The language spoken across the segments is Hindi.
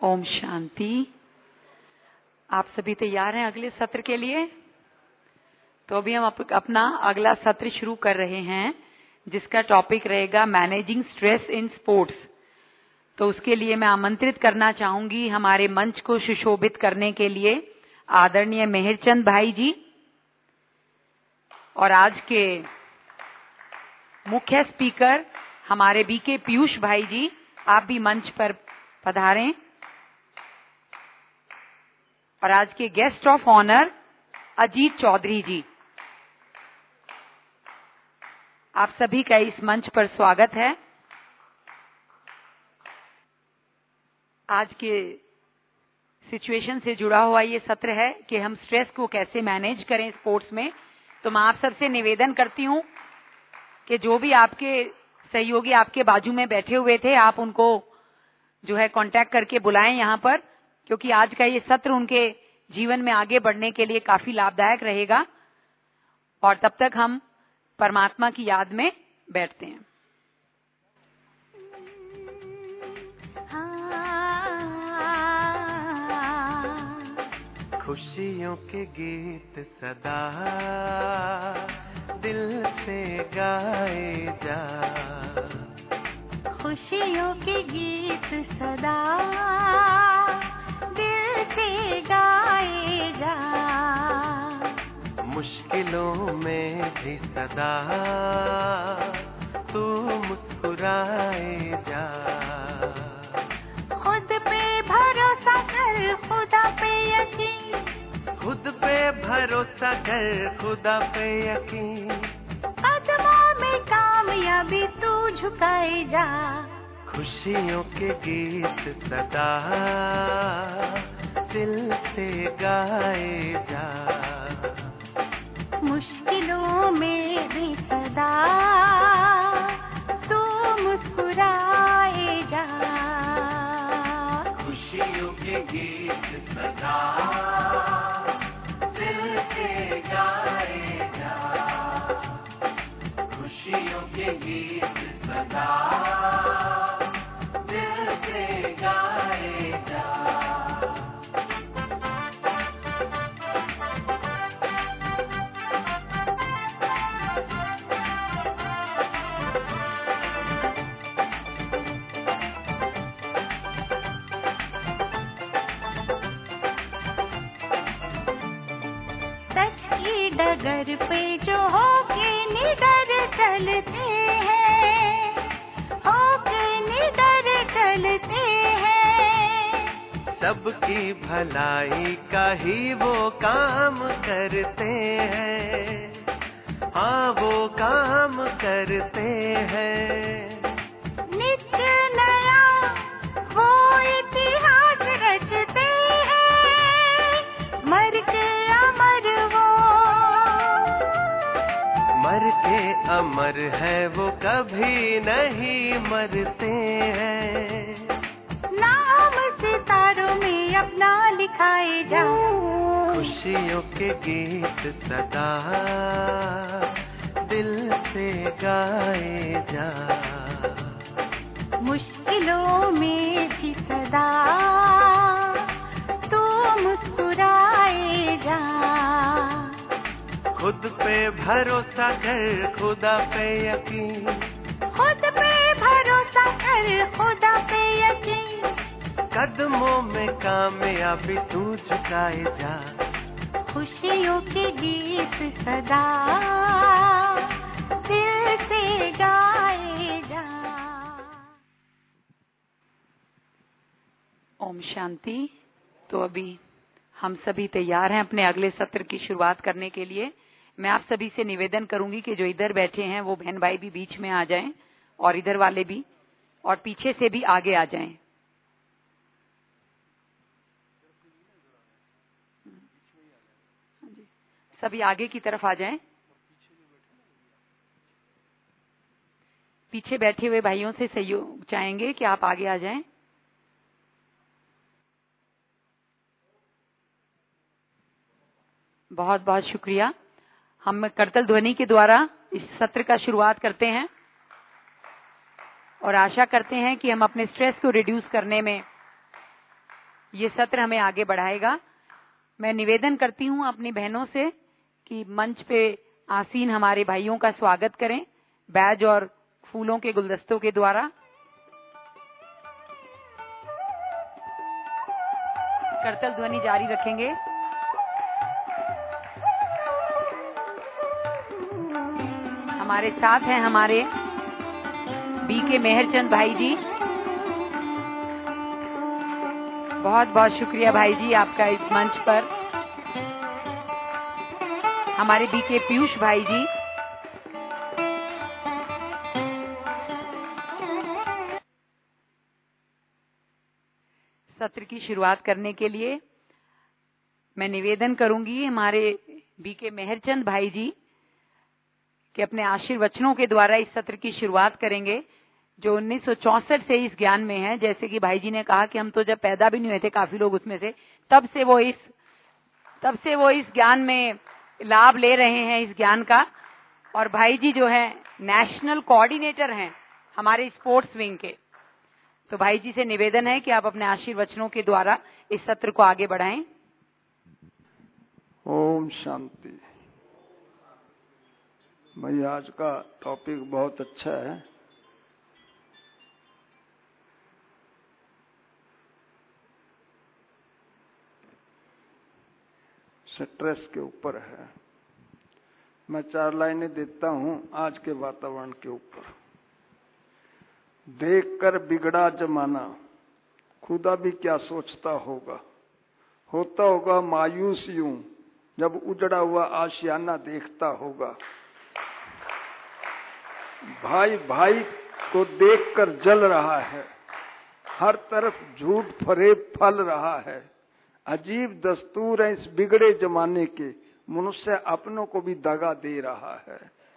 ओम शांति। आप सभी तैयार हैं अगले सत्र के लिए? तो अभी हम अपना अगला सत्र शुरू कर रहे हैं, जिसका टॉपिक रहेगा मैनेजिंग स्ट्रेस इन स्पोर्ट्स। तो उसके लिए मैं आमंत्रित करना चाहूंगी हमारे मंच को सुशोभित करने के लिए आदरणीय मेहरचंद भाई जी, और आज के मुख्य स्पीकर हमारे बीके पीयूष भाई जी। आप भी मंच पर पधारें। और आज के guest of honour Ajit Chaudhary ji. आप सभी का इस मंच पर स्वागत है। आज के सिचुएशन से जुड़ा हुआ ये सत्र है कि हम स्ट्रेस को कैसे मैनेज करें स्पोर्ट्स में। तो मैं आप सबसे निवेदन करती हूं कि जो भी आपके सहयोगी आपके बाजू में बैठे हुए थे, आप उनको जो है कांटेक्ट करके बुलाएं यहाँ पर, क्योंकि आज का ये सत्र उनके जीवन में आगे बढ़ने के लिए काफी लाभदायक रहेगा। और तब तक हम परमात्मा की याद में बैठते हैं। खुशियों के गीत सदा दिल से गाए जा, खुशियों के गीत सदा दिल से गाए जा, मुश्किलों में भी सदा तू मुस्कुराए जा, खुद पे भरोसा कर खुदा पे यकीन, खुद पे भरोसा कर खुदा पे यकीन, कदमों में कामयाबी तू झुकाए जा, खुशियों के गीत सदा दिल से गाए जा, मुश्किलों में भी सदा तू मुस्कुराए जा, खुशियों के गीत सदा दिल से गाए जा, खुशियों के गीत सदा दिल से गाए जा। डगर पे जो होके निडर चलते हैं, होके निडर चलते हैं, सबकी भलाई का ही वो काम करते हैं, हाँ वो काम करते हैं, नित्य नया वो इतिहास रचते हैं, मर के अमर वो, मर के अमर है वो कभी नहीं मरते हैं, नाम सितारों में अपना लिखाए जा, खुशियों के गीत सदा दिल से गाए जा, मुश्किलों में भी सदा तू मुस्कुराए जा, खुद पे भरोसा कर खुदा पे यकीन, खुद पे भरोसा कर खुदा पे यकीन, कदमों में कामयाबी तू झुकाए जा, खुशियों के गीत सदा दिल से गाए जा। ओम शांति। तो अभी हम सभी तैयार हैं अपने अगले सत्र की शुरुआत करने के लिए। मैं आप सभी से निवेदन करूंगी कि जो इधर बैठे हैं वो बहन भाई भी बीच में आ जाएं, और इधर वाले भी, और पीछे से भी आगे आ जाएं। सभी आगे की तरफ आ जाएं। पीछे बैठे हुए भाइयों से सहयोग चाहेंगे कि आप आगे आ जाएं। बहुत बहुत शुक्रिया। हम करतल ध्वनि के द्वारा इस सत्र का शुरुआत करते हैं और आशा करते हैं कि हम अपने स्ट्रेस को रिड्यूस करने में ये सत्र हमें आगे बढ़ाएगा। मैं निवेदन करती हूँ अपनी बहनों से कि मंच पे आसीन हमारे भाइयों का स्वागत करें बैज और फूलों के गुलदस्तों के द्वारा। करतल ध्वनि जारी रखेंगे। हमारे साथ हैं हमारे बीके मेहरचंद भाई जी। बहुत बहुत शुक्रिया भाई जी आपका इस मंच पर। हमारे बीके पीयूष भाई जी, सत्र की शुरुआत करने के लिए मैं निवेदन करूंगी हमारे बीके मेहरचंद भाई जी कि अपने आशीर्वचनों के द्वारा इस सत्र की शुरुआत करेंगे जो 1964 से इस ज्ञान में है। जैसे कि भाई जी ने कहा कि हम तो जब पैदा भी नहीं हुए थे काफी लोग उसमें से, तब से वो इस ज्ञान में लाभ ले रहे हैं इस ज्ञान का। और भाई जी जो है नेशनल कोऑर्डिनेटर हैं हमारे स्पोर्ट्स विंग के। तो भाई जी से निवेदन है कि आप अपने आशीर्वचनों के द्वारा इस सत्र को आगे बढ़ाएं। ओम शांति। भाई आज का टॉपिक बहुत अच्छा है। स्ट्रेस के ऊपर है। मैं 4 लाइनें देता हूं आज के वातावरण के ऊपर। देखकर बिगड़ा जमाना, खुदा भी क्या सोचता होगा। होता होगा मायूस यूं जब उजड़ा हुआ आशियाना देखता होगा। भाई भाई को देखकर जल रहा है, हर तरफ झूठ फरेब फल रहा है। अजीब दस्तूर है इस बिगड़े जमाने के, मनुष्य अपनों को भी दगा दे रहा है।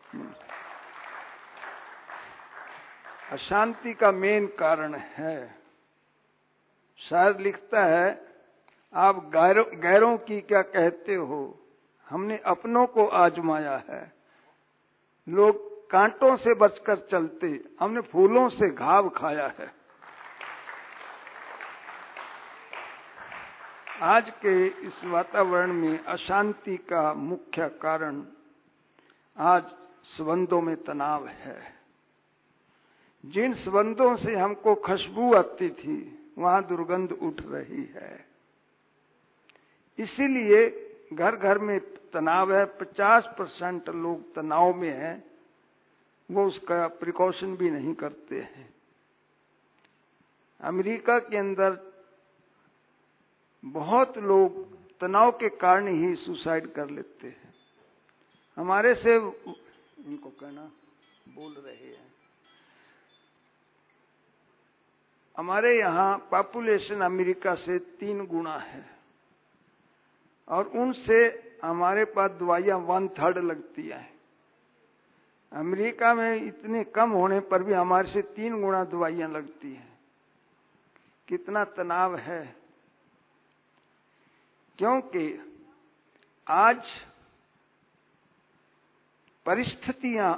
अशांति का मेन कारण है। शायर लिखता है, आप गैरों की क्या कहते हो, हमने अपनों को आजमाया है। लोग कांटों से बचकर चलते, हमने फूलों से घाव खाया है। आज के इस वातावरण में अशांति का मुख्य कारण आज संबंधों में तनाव है। जिन संबंधों से हमको खुशबू आती थी वहां दुर्गंध उठ रही है। इसीलिए घर घर में तनाव है। 50% लोग तनाव में हैं, वो उसका प्रिकॉशन भी नहीं करते हैं। अमेरिका के अंदर बहुत लोग तनाव के कारण ही सुसाइड कर लेते हैं। हमारे से इनको कहना बोल रहे हैं, हमारे यहाँ पॉपुलेशन अमेरिका से 3 गुना है और उनसे हमारे पास दवाइयां 1/3 लगती हैं। अमेरिका में इतने कम होने पर भी हमारे से 3 गुना दवाइयां लगती हैं। कितना तनाव है, क्योंकि आज परिस्थितियां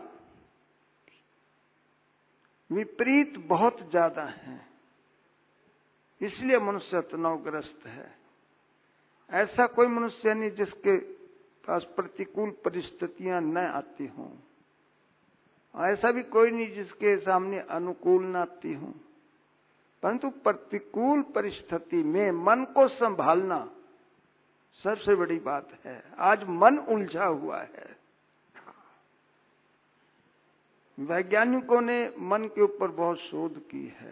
विपरीत बहुत ज्यादा हैं, इसलिए मनुष्य तनावग्रस्त है। ऐसा कोई मनुष्य नहीं जिसके पास प्रतिकूल परिस्थितियां न आती हों, ऐसा भी कोई नहीं जिसके सामने अनुकूल न आती हों। परंतु प्रतिकूल परिस्थिति में मन को संभालना सबसे बड़ी बात है। आज मन उलझा हुआ है। वैज्ञानिकों ने मन के ऊपर बहुत शोध की है।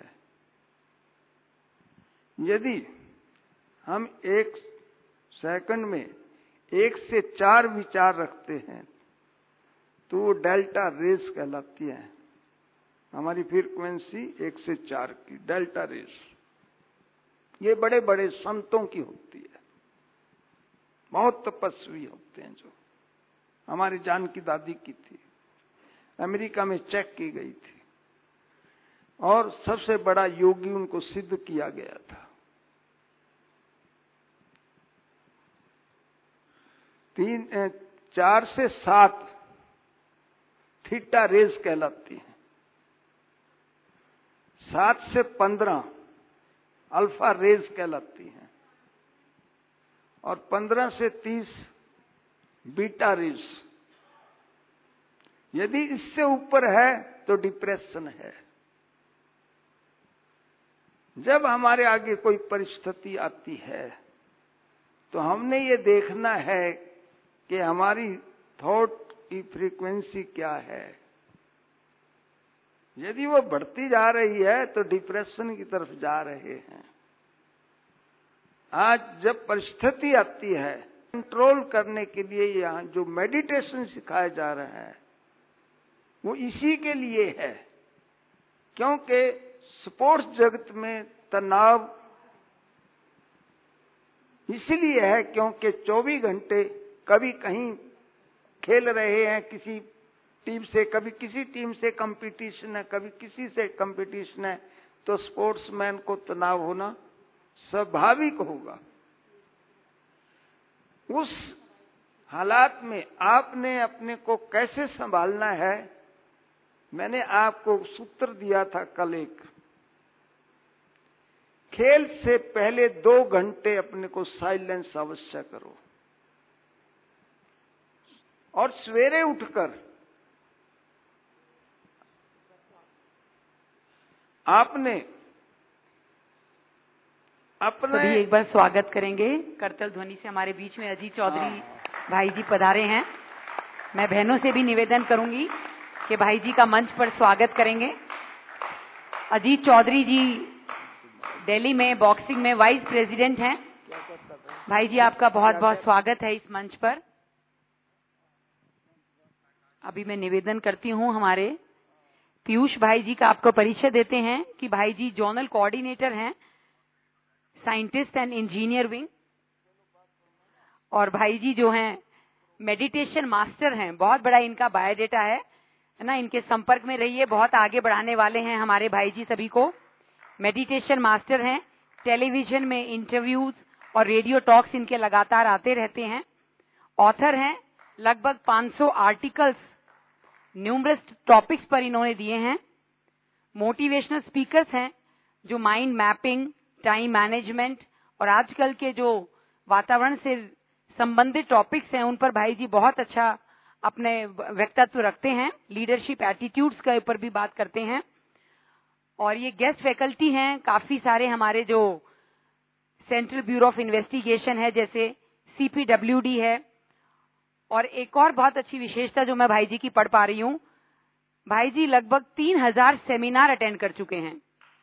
यदि हम 1 सेकंड में 1 से 4 विचार रखते हैं तो वो डेल्टा रेस कहलाती है। हमारी फ्रीक्वेंसी 1 से 4 की डेल्टा रेस, ये बड़े बड़े संतों की होती है। बहुत तपस्वी होते हैं, जो हमारी जानकी दादी की थी, अमेरिका में चेक की गई थी और सबसे बड़ा योगी उनको सिद्ध किया गया था। 4 से 7 थीटा रेस कहलाती है। 7 से 15 अल्फा रेस कहलाती है। और 15 से 30 बीटा रील्स। यदि इससे ऊपर है तो डिप्रेशन है। जब हमारे आगे कोई परिस्थिति आती है तो हमने ये देखना है कि हमारी थॉट की फ्रीक्वेंसी क्या है। यदि वो बढ़ती जा रही है तो डिप्रेशन की तरफ जा रहे हैं। आज जब परिस्थिति आती है, कंट्रोल करने के लिए यहाँ जो मेडिटेशन सिखाया जा रहा है वो इसी के लिए है, क्योंकि स्पोर्ट्स जगत में तनाव इसलिए है क्योंकि 24 घंटे कभी कहीं खेल रहे हैं किसी टीम से, कभी किसी टीम से कंपटीशन है, कभी किसी से कंपटीशन है, तो स्पोर्ट्समैन को तनाव होना स्वाभाविक होगा। उस हालात में आपने अपने को कैसे संभालना है, मैंने आपको सूत्र दिया था कल एक। खेल से पहले 2 घंटे अपने को साइलेंस अवश्य करो और सवेरे उठकर आपने अपने सभी एक बार स्वागत करेंगे करतल ध्वनि से। हमारे बीच में अजीत चौधरी भाई जी पधारे हैं। मैं बहनों से भी निवेदन करूंगी कि भाई जी का मंच पर स्वागत करेंगे। अजीत चौधरी जी दिल्ली में बॉक्सिंग में वाइस प्रेसिडेंट हैं। भाई जी आपका बहुत बहुत स्वागत है इस मंच पर। अभी मैं निवेदन करती हूं हमारे पीयूष भाई जी का आपको परिचय देते हैं कि भाई जी जोनल कोऑर्डिनेटर हैं, साइंटिस्ट एंड इंजीनियर विंग, और भाई जी जो हैं मेडिटेशन मास्टर हैं। बहुत बड़ा इनका बायोडेटा है ना, इनके संपर्क में रहिए, बहुत आगे बढ़ाने वाले हैं हमारे भाई जी सभी को। मेडिटेशन मास्टर हैं, टेलीविजन में इंटरव्यूज और रेडियो टॉक्स इनके लगातार आते रहते हैं। ऑथर हैं, लगभग 500 आर्टिकल्स न्यूमरस टॉपिक्स पर इन्होंने दिए हैं। मोटिवेशनल स्पीकर्स हैं जो माइंड मैपिंग, टाइम मैनेजमेंट और आजकल के जो वातावरण से संबंधित टॉपिक्स हैं उन पर भाई जी बहुत अच्छा अपने व्यक्तित्व रखते हैं। लीडरशिप एटीट्यूड्स के ऊपर भी बात करते हैं। और ये गेस्ट फैकल्टी हैं काफी सारे हमारे, जो सेंट्रल ब्यूरो ऑफ इन्वेस्टिगेशन है, जैसे CPWD है। और एक और बहुत अच्छी विशेषता जो मैं भाई जी की पढ़ पा रही हूं, भाई जी लगभग 3000 सेमिनार अटेंड कर चुके हैं।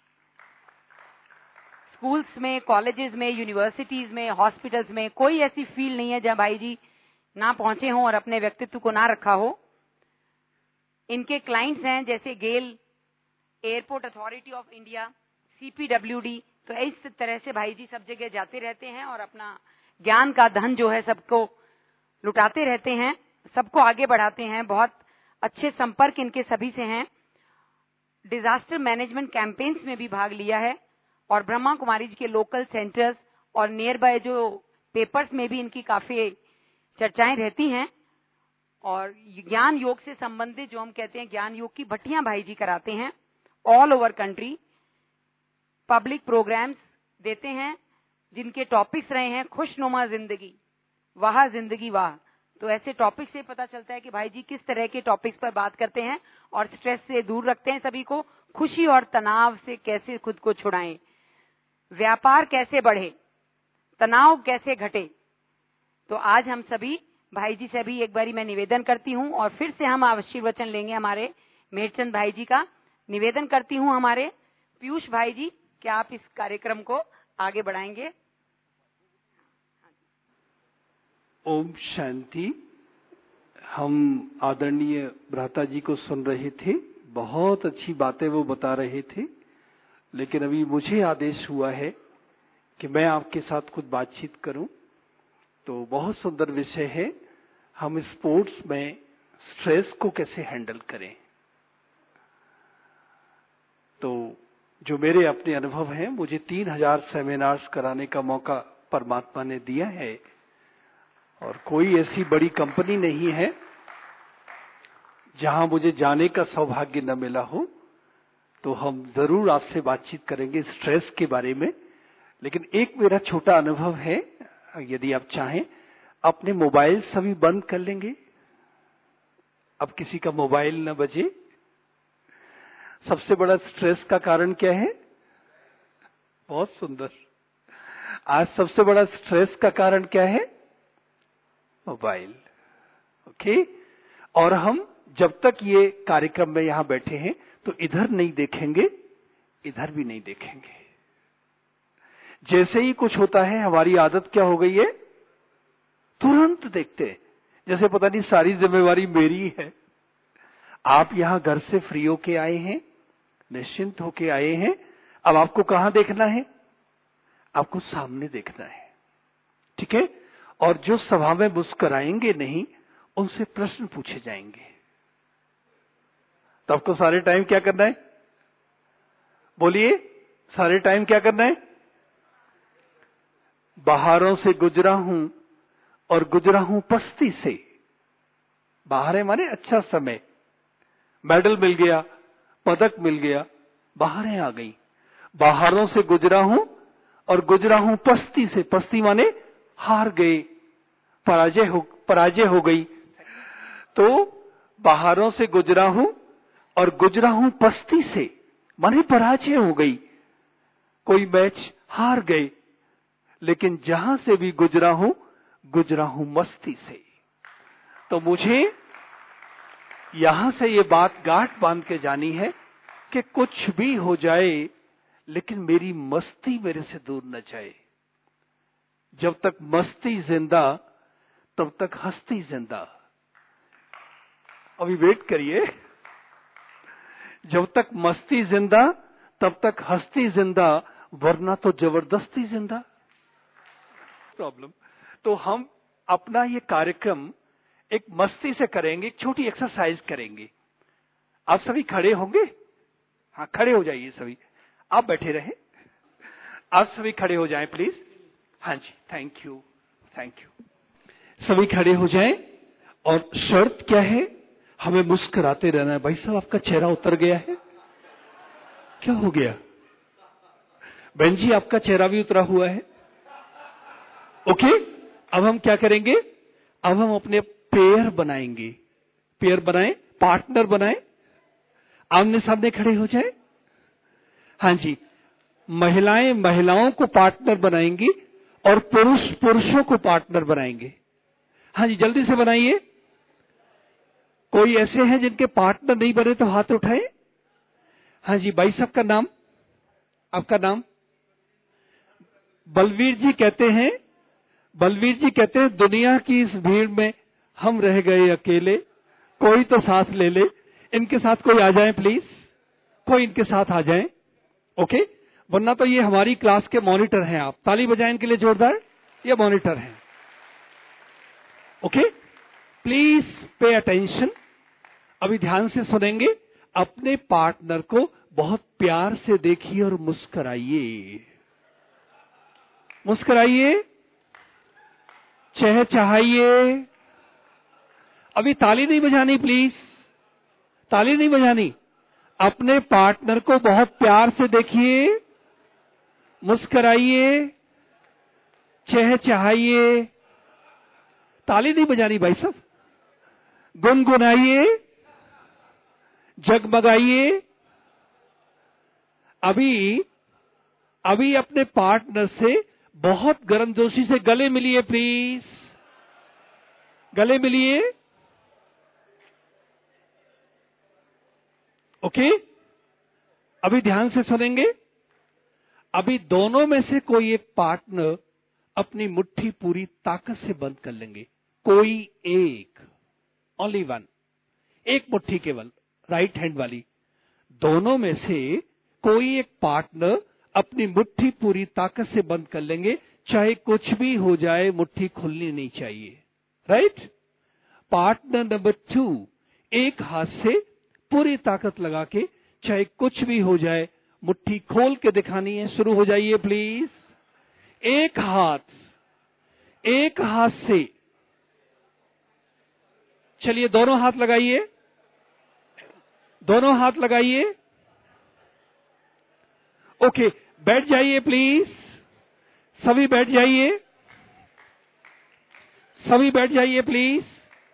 स्कूल्स में, कॉलेजेस में, यूनिवर्सिटीज में, हॉस्पिटल्स में कोई ऐसी फील्ड नहीं है जहां भाई जी ना पहुंचे हों और अपने व्यक्तित्व को ना रखा हो। इनके क्लाइंट्स हैं जैसे GAIL, airport authority of India, CPWD। तो इस तरह से भाई जी सब जगह जाते रहते हैं और अपना ज्ञान का धन जो है सबको लुटाते रहते हैं, सबको आगे बढ़ाते हैं। बहुत अच्छे संपर्क इनके सभी से हैं। डिजास्टर मैनेजमेंट कैंपेन्स में भी भाग लिया है और ब्रह्मा कुमारी जी के लोकल सेंटर्स और नियर बाय जो पेपर्स में भी इनकी काफी चर्चाएं रहती हैं। और ज्ञान योग से संबंधित जो हम कहते हैं ज्ञान योग की भट्टियां भाई जी कराते हैं all over country. Public programmes देते हैं जिनके टॉपिक्स रहे हैं खुशनुमा जिंदगी, वाह जिंदगी वाह। तो ऐसे टॉपिक से पता चलता है कि भाई जी किस तरह के टॉपिक्स पर बात करते हैं और स्ट्रेस से दूर रखते हैं सभी को। खुशी और तनाव से कैसे खुद को छुड़ाएं, व्यापार कैसे बढ़े, तनाव कैसे घटे। तो आज हम सभी भाई जी से भी एक बारी मैं निवेदन करती हूं और फिर से हम आशीर्वचन लेंगे हमारे मेहरचंद भाई जी का। निवेदन करती हूं हमारे पीयूष भाई जी, क्या आप इस कार्यक्रम को आगे बढ़ाएंगे। ओम शांति। हम आदरणीय भ्राता जी को सुन रहे थे, बहुत अच्छी बातें वो बता रहे थे, लेकिन अभी मुझे आदेश हुआ है कि मैं आपके साथ कुछ बातचीत करूं। तो बहुत सुंदर विषय है, हम स्पोर्ट्स में स्ट्रेस को कैसे हैंडल करें। तो जो मेरे अपने अनुभव हैं, मुझे 3000 सेमिनार्स कराने का मौका परमात्मा ने दिया है और कोई ऐसी बड़ी कंपनी नहीं है जहां मुझे जाने का सौभाग्य न मिला हो। तो हम जरूर आपसे बातचीत करेंगे स्ट्रेस के बारे में। लेकिन एक मेरा छोटा अनुभव है, यदि आप चाहें अपने मोबाइल सभी बंद कर लेंगे। अब किसी का मोबाइल न बजे। सबसे बड़ा स्ट्रेस का कारण क्या है? बहुत सुंदर। आज सबसे बड़ा स्ट्रेस का कारण क्या है? मोबाइल। ओके। और हम जब तक ये कार्यक्रम में यहां बैठे हैं तो इधर नहीं देखेंगे, इधर भी नहीं देखेंगे। जैसे ही कुछ होता है हमारी आदत क्या हो गई है? तुरंत देखते हैं, जैसे पता नहीं सारी जिम्मेवारी मेरी है। आप यहां घर से फ्री होके आए हैं, निश्चिंत होके आए हैं। अब आपको कहां देखना है? आपको सामने देखना है। ठीक है। और जो सभा में मुस्कुराएंगे नहीं, उनसे प्रश्न पूछे जाएंगे। तो आपको सारे टाइम क्या करना है? बोलिए, सारे टाइम क्या करना है? बाहरों से गुजरा हूं और गुजरा हूं पस्ती से। बाहर है माने अच्छा समय, मेडल मिल गया, पदक मिल गया, बाहरें आ गई। बाहरों से गुजरा हूं और गुजरा हूं पस्ती से। पस्ती माने हार गए, पराजय हो गई। तो बाहरों से गुजरा हूं और गुजरा हूं पस्ती से माने पराजय हो गई, कोई मैच हार गए। लेकिन जहां से भी गुजरा हूं मस्ती से। तो मुझे यहां से ये बात गांठ बांध के जानी है कि कुछ भी हो जाए लेकिन मेरी मस्ती मेरे से दूर न जाए। जब तक मस्ती जिंदा तब तक हस्ती जिंदा। अभी वेट करिए। जब तक मस्ती जिंदा तब तक हस्ती जिंदा, वरना तो जबरदस्ती जिंदा। प्रॉब्लम। तो हम अपना ये कार्यक्रम एक मस्ती से करेंगे, एक छोटी एक्सरसाइज करेंगे। आप सभी खड़े होंगे? हाँ, खड़े हो जाइए सभी। आप बैठे रहे, आप सभी खड़े हो जाएं प्लीज। हाँ जी, थैंक यू, थैंक यू। सभी खड़े हो जाएं। और शर्त क्या है? हमें मुस्कुराते रहना है। भाई साहब, आपका चेहरा उतर गया है, क्या हो गया? बहन जी, आपका चेहरा भी उतरा हुआ है। ओके। अब हम क्या करेंगे? अब हम अपने पेयर बनाएंगे। पेयर बनाएं, पार्टनर बनाएं। आमने सामने खड़े हो जाएं। हाँ जी, महिलाएं महिलाओं को पार्टनर बनाएंगी और पुरुष पुरुषों को पार्टनर बनाएंगे। हाँ जी, जल्दी से बनाइए। कोई ऐसे हैं जिनके पार्टनर नहीं बने तो हाथ उठाएं। हाँ जी, भाई साहब का नाम? आपका नाम? बलवीर जी कहते हैं, बलवीर जी कहते हैं दुनिया की इस भीड़ में हम रह गए अकेले, कोई तो साथ ले ले। इनके साथ कोई आ जाए प्लीज, कोई इनके साथ आ जाए। ओके। वरना तो ये हमारी क्लास के मॉनिटर हैं। आप ताली बजाएं इनके लिए जोरदार। ये मॉनिटर हैं। Okay, please pay attention. अभी ध्यान से सुनेंगे। अपने पार्टनर को बहुत प्यार से देखिए और मुस्कुराइए। मुस्कुराइए, चहचहाइए। अभी ताली नहीं बजानी प्लीज, ताली नहीं बजानी। अपने पार्टनर को बहुत प्यार से देखिए, मुस्कुराइए, चहचहाइए। ताली नहीं बजानी भाई साहब। गुनगुनाइए, जगमगाइए। अभी अपने पार्टनर से बहुत गर्मजोशी से गले मिलिए प्लीज, गले मिलिए। ओके। अभी ध्यान से सुनेंगे। अभी दोनों में से कोई एक पार्टनर अपनी मुट्ठी पूरी ताकत से बंद कर लेंगे। कोई एक, ओनली वन, एक मुट्ठी केवल, राइट हैंड वाली। दोनों में से कोई एक पार्टनर अपनी मुट्ठी पूरी ताकत से बंद कर लेंगे। चाहे कुछ भी हो जाए, मुट्ठी खुलनी नहीं चाहिए। राइट। पार्टनर नंबर 2, एक हाथ से पूरी ताकत लगा के, चाहे कुछ भी हो जाए, मुट्ठी खोल के दिखानी है। शुरू हो जाइए प्लीज। एक हाथ से, चलिए दोनों हाथ लगाइए, दोनों हाथ लगाइए। ओके, बैठ जाइए प्लीज, सभी बैठ जाइए। सभी बैठ जाइए प्लीज,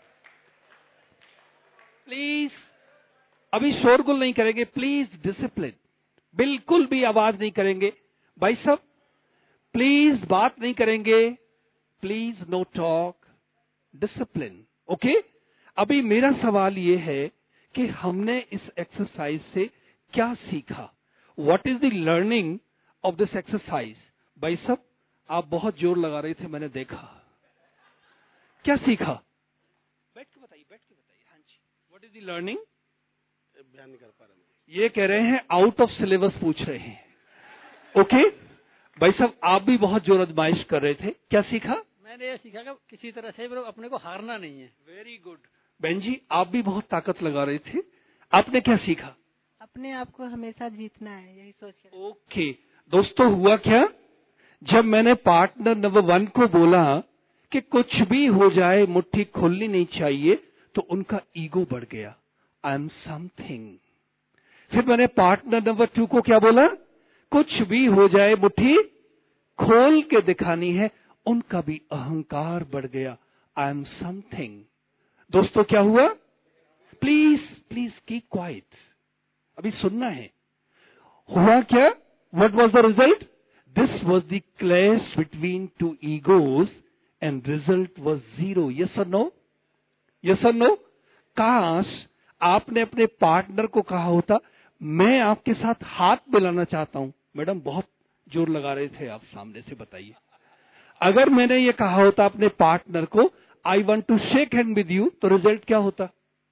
प्लीज। अभी शोरगुल नहीं करेंगे, प्लीज डिसिप्लिन, बिल्कुल भी आवाज नहीं करेंगे। भाई साहब प्लीज बात नहीं करेंगे, please no talk, discipline, okay. अभी मेरा सवाल ये है कि हमने इस एक्सरसाइज से क्या सीखा, what is the learning of this exercise. भाई साहब आप बहुत जोर लगा रहे थे, मैंने देखा, क्या सीखा? बैठ के बताइए, बैठ के बताइए। हाँ जी, व्हाट इज द लर्निंग? बयान नहीं कर पा रहा। ये कह रहे हैं आउट ऑफ सिलेबस पूछ रहे हैं, ओके। भाई साहब आप भी बहुत जोर आजमाइश कर रहे थे, क्या सीखा? मैंने ये सीखा कि किसी तरह से अपने को हारना नहीं है। Very good. बहन जी आप भी बहुत ताकत लगा रहे थे, आपने क्या सीखा? अपने आप को हमेशा जीतना है, यही सोच के। ओके दोस्तों, हुआ क्या, जब मैंने पार्टनर नंबर 1 को बोला कि कुछ भी हो जाए मुट्ठी खोलनी नहीं चाहिए, तो उनका ईगो बढ़ गया, आई एम समथिंग। फिर मैंने पार्टनर नंबर 2 को क्या बोला, कुछ भी हो जाए मुट्ठी खोल के दिखानी है, उनका भी अहंकार बढ़ गया, आई एम समथिंग। दोस्तों क्या हुआ? प्लीज प्लीज कीप क्वाइट, अभी सुनना है। हुआ क्या? What was the result? This was the clash between two egos and result was 0। Yes और नो? यस और नो? काश आपने अपने पार्टनर को कहा होता, मैं आपके साथ हाथ मिलाना चाहता हूं। मैडम बहुत जोर लगा रहे थे आप, सामने से बताइए। अगर मैंने ये कहा होता अपने पार्टनर को, I want to shake hand with you, तो रिजल्ट क्या होता?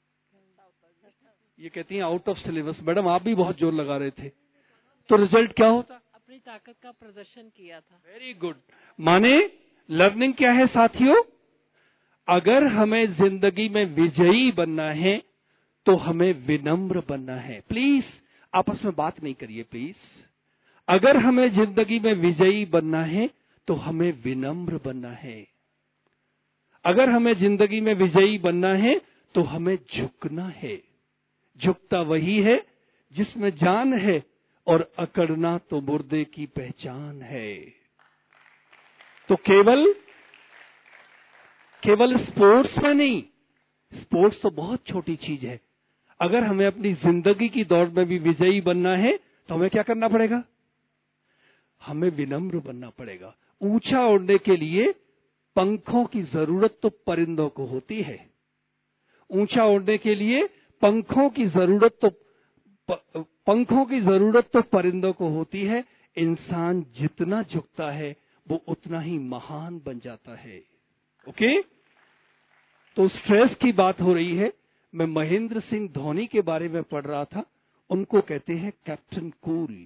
ये कहती हैं आउट ऑफ सिलेबस। मैडम आप भी बहुत जोर लगा रहे थे, तो रिजल्ट क्या होता? अपनी ताकत का प्रदर्शन किया था। Very good. माने लर्निंग क्या है साथियों? अगर हमें जिंदगी में विजयी बनना है तो हमें विनम्र बनना है। प्लीज आपस में बात नहीं करिए प्लीज। अगर हमें जिंदगी में विजयी बनना है तो हमें विनम्र बनना है। अगर हमें जिंदगी में विजयी बनना है तो हमें झुकना है। झुकता वही है जिसमें जान है, और अकड़ना तो मुर्दे की पहचान है। तो केवल स्पोर्ट्स में नहीं, स्पोर्ट्स तो बहुत छोटी चीज है। अगर हमें अपनी जिंदगी की दौड़ में भी विजयी बनना है तो हमें क्या करना पड़ेगा? हमें विनम्र बनना पड़ेगा। ऊंचा उड़ने के लिए पंखों की जरूरत तो परिंदों को होती है। ऊंचा उड़ने के लिए पंखों की जरूरत तो परिंदों को होती है। इंसान जितना झुकता है वो उतना ही महान बन जाता है। ओके? तो स्ट्रेस की बात हो रही है। मैं महेंद्र सिंह धोनी के बारे में पढ़ रहा था, उनको कहते हैं कैप्टन कूल।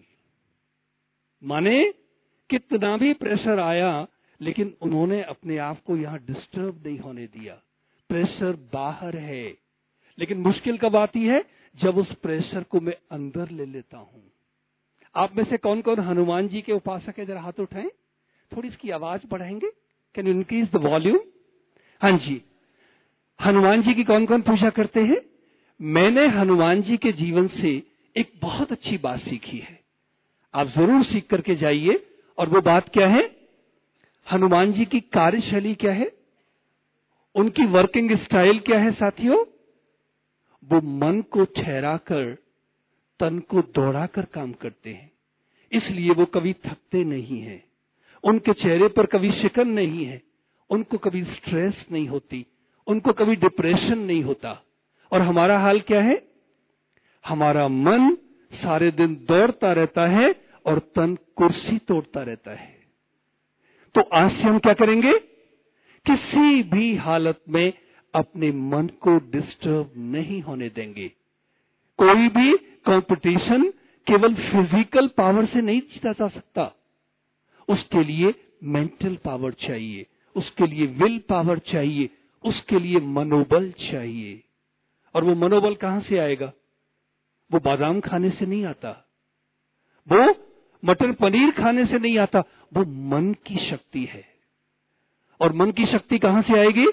माने कितना भी प्रेशर आया लेकिन उन्होंने अपने आप को यहां डिस्टर्ब नहीं होने दिया। प्रेशर बाहर है, लेकिन मुश्किल कब आती है? जब उस प्रेशर को मैं अंदर ले लेता हूं। आप में से कौन कौन हनुमान जी के उपासक है? जरा हाथ उठाएं। थोड़ी इसकी आवाज बढ़ाएंगे? Can you increase the volume? हाँ जी। हनुमान जी की कौन कौन पूजा करते हैं? मैंने हनुमान जी के जीवन से एक बहुत अच्छी बात सीखी है, आप जरूर सीख करके जाइए। और वो बात क्या है? हनुमान जी की कार्यशैली क्या है, उनकी वर्किंग स्टाइल क्या है साथियों? वो मन को ठहराकर तन को दौड़ाकर काम करते हैं, इसलिए वो कभी थकते नहीं हैं। उनके चेहरे पर कभी शिकन नहीं है, उनको कभी स्ट्रेस नहीं होती, उनको कभी डिप्रेशन नहीं होता। और हमारा हाल क्या है? हमारा मन सारे दिन दौड़ता रहता है और तन कुर्सी तोड़ता रहता है। तो आज से हम क्या करेंगे? किसी भी हालत में अपने मन को डिस्टर्ब नहीं होने देंगे। कोई भी कंपटीशन केवल फिजिकल पावर से नहीं जीता जा सकता। उसके लिए मेंटल पावर चाहिए, उसके लिए विल पावर चाहिए, उसके लिए मनोबल चाहिए। और वो मनोबल कहां से आएगा? वो बादाम खाने से नहीं आता, वो मटर पनीर खाने से नहीं आता, वो मन की शक्ति है। और मन की शक्ति कहां से आएगी?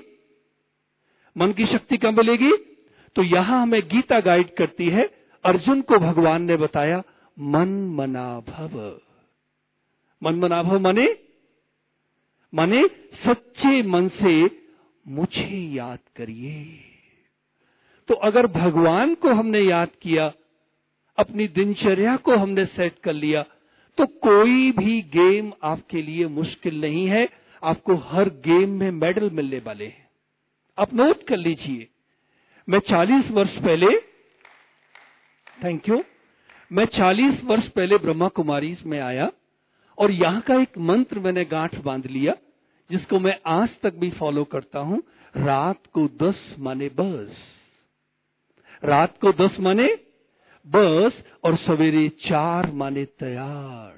मन की शक्ति कहां मिलेगी? तो यहां हमें गीता गाइड करती है। अर्जुन को भगवान ने बताया मन मना भव। मन मना भव माने सच्चे मन से मुझे याद करिए। तो अगर भगवान को हमने याद किया, अपनी दिनचर्या को हमने सेट कर लिया, तो कोई भी गेम आपके लिए मुश्किल नहीं है। आपको हर गेम में मेडल मिलने वाले हैं। आप नोट कर लीजिए, मैं 40 वर्ष पहले, थैंक यू, मैं 40 वर्ष पहले ब्रह्मा कुमारी में आया और यहां का एक मंत्र मैंने गांठ बांध लिया, जिसको मैं आज तक भी फॉलो करता हूं। रात को 10 माने बस, रात को 10 माने बस, और सवेरे 4 माने तैयार।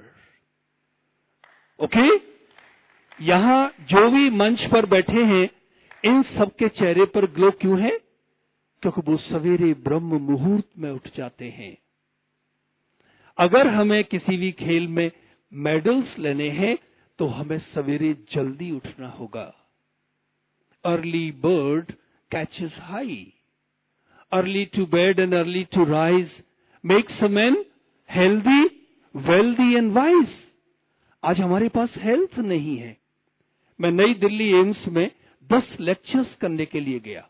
ओके? यहां जो भी मंच पर बैठे हैं, इन सबके चेहरे पर ग्लो क्यों है? क्योंकि वो सवेरे ब्रह्म मुहूर्त में उठ जाते हैं। अगर हमें किसी भी खेल में मेडल्स लेने हैं तो हमें सवेरे जल्दी उठना होगा। Early bird catches high, early to bed and early to rise makes a man healthy, wealthy and wise. आज हमारे पास हेल्थ नहीं है। मैं नई दिल्ली एम्स में 10 लेक्चर्स करने के लिए गया,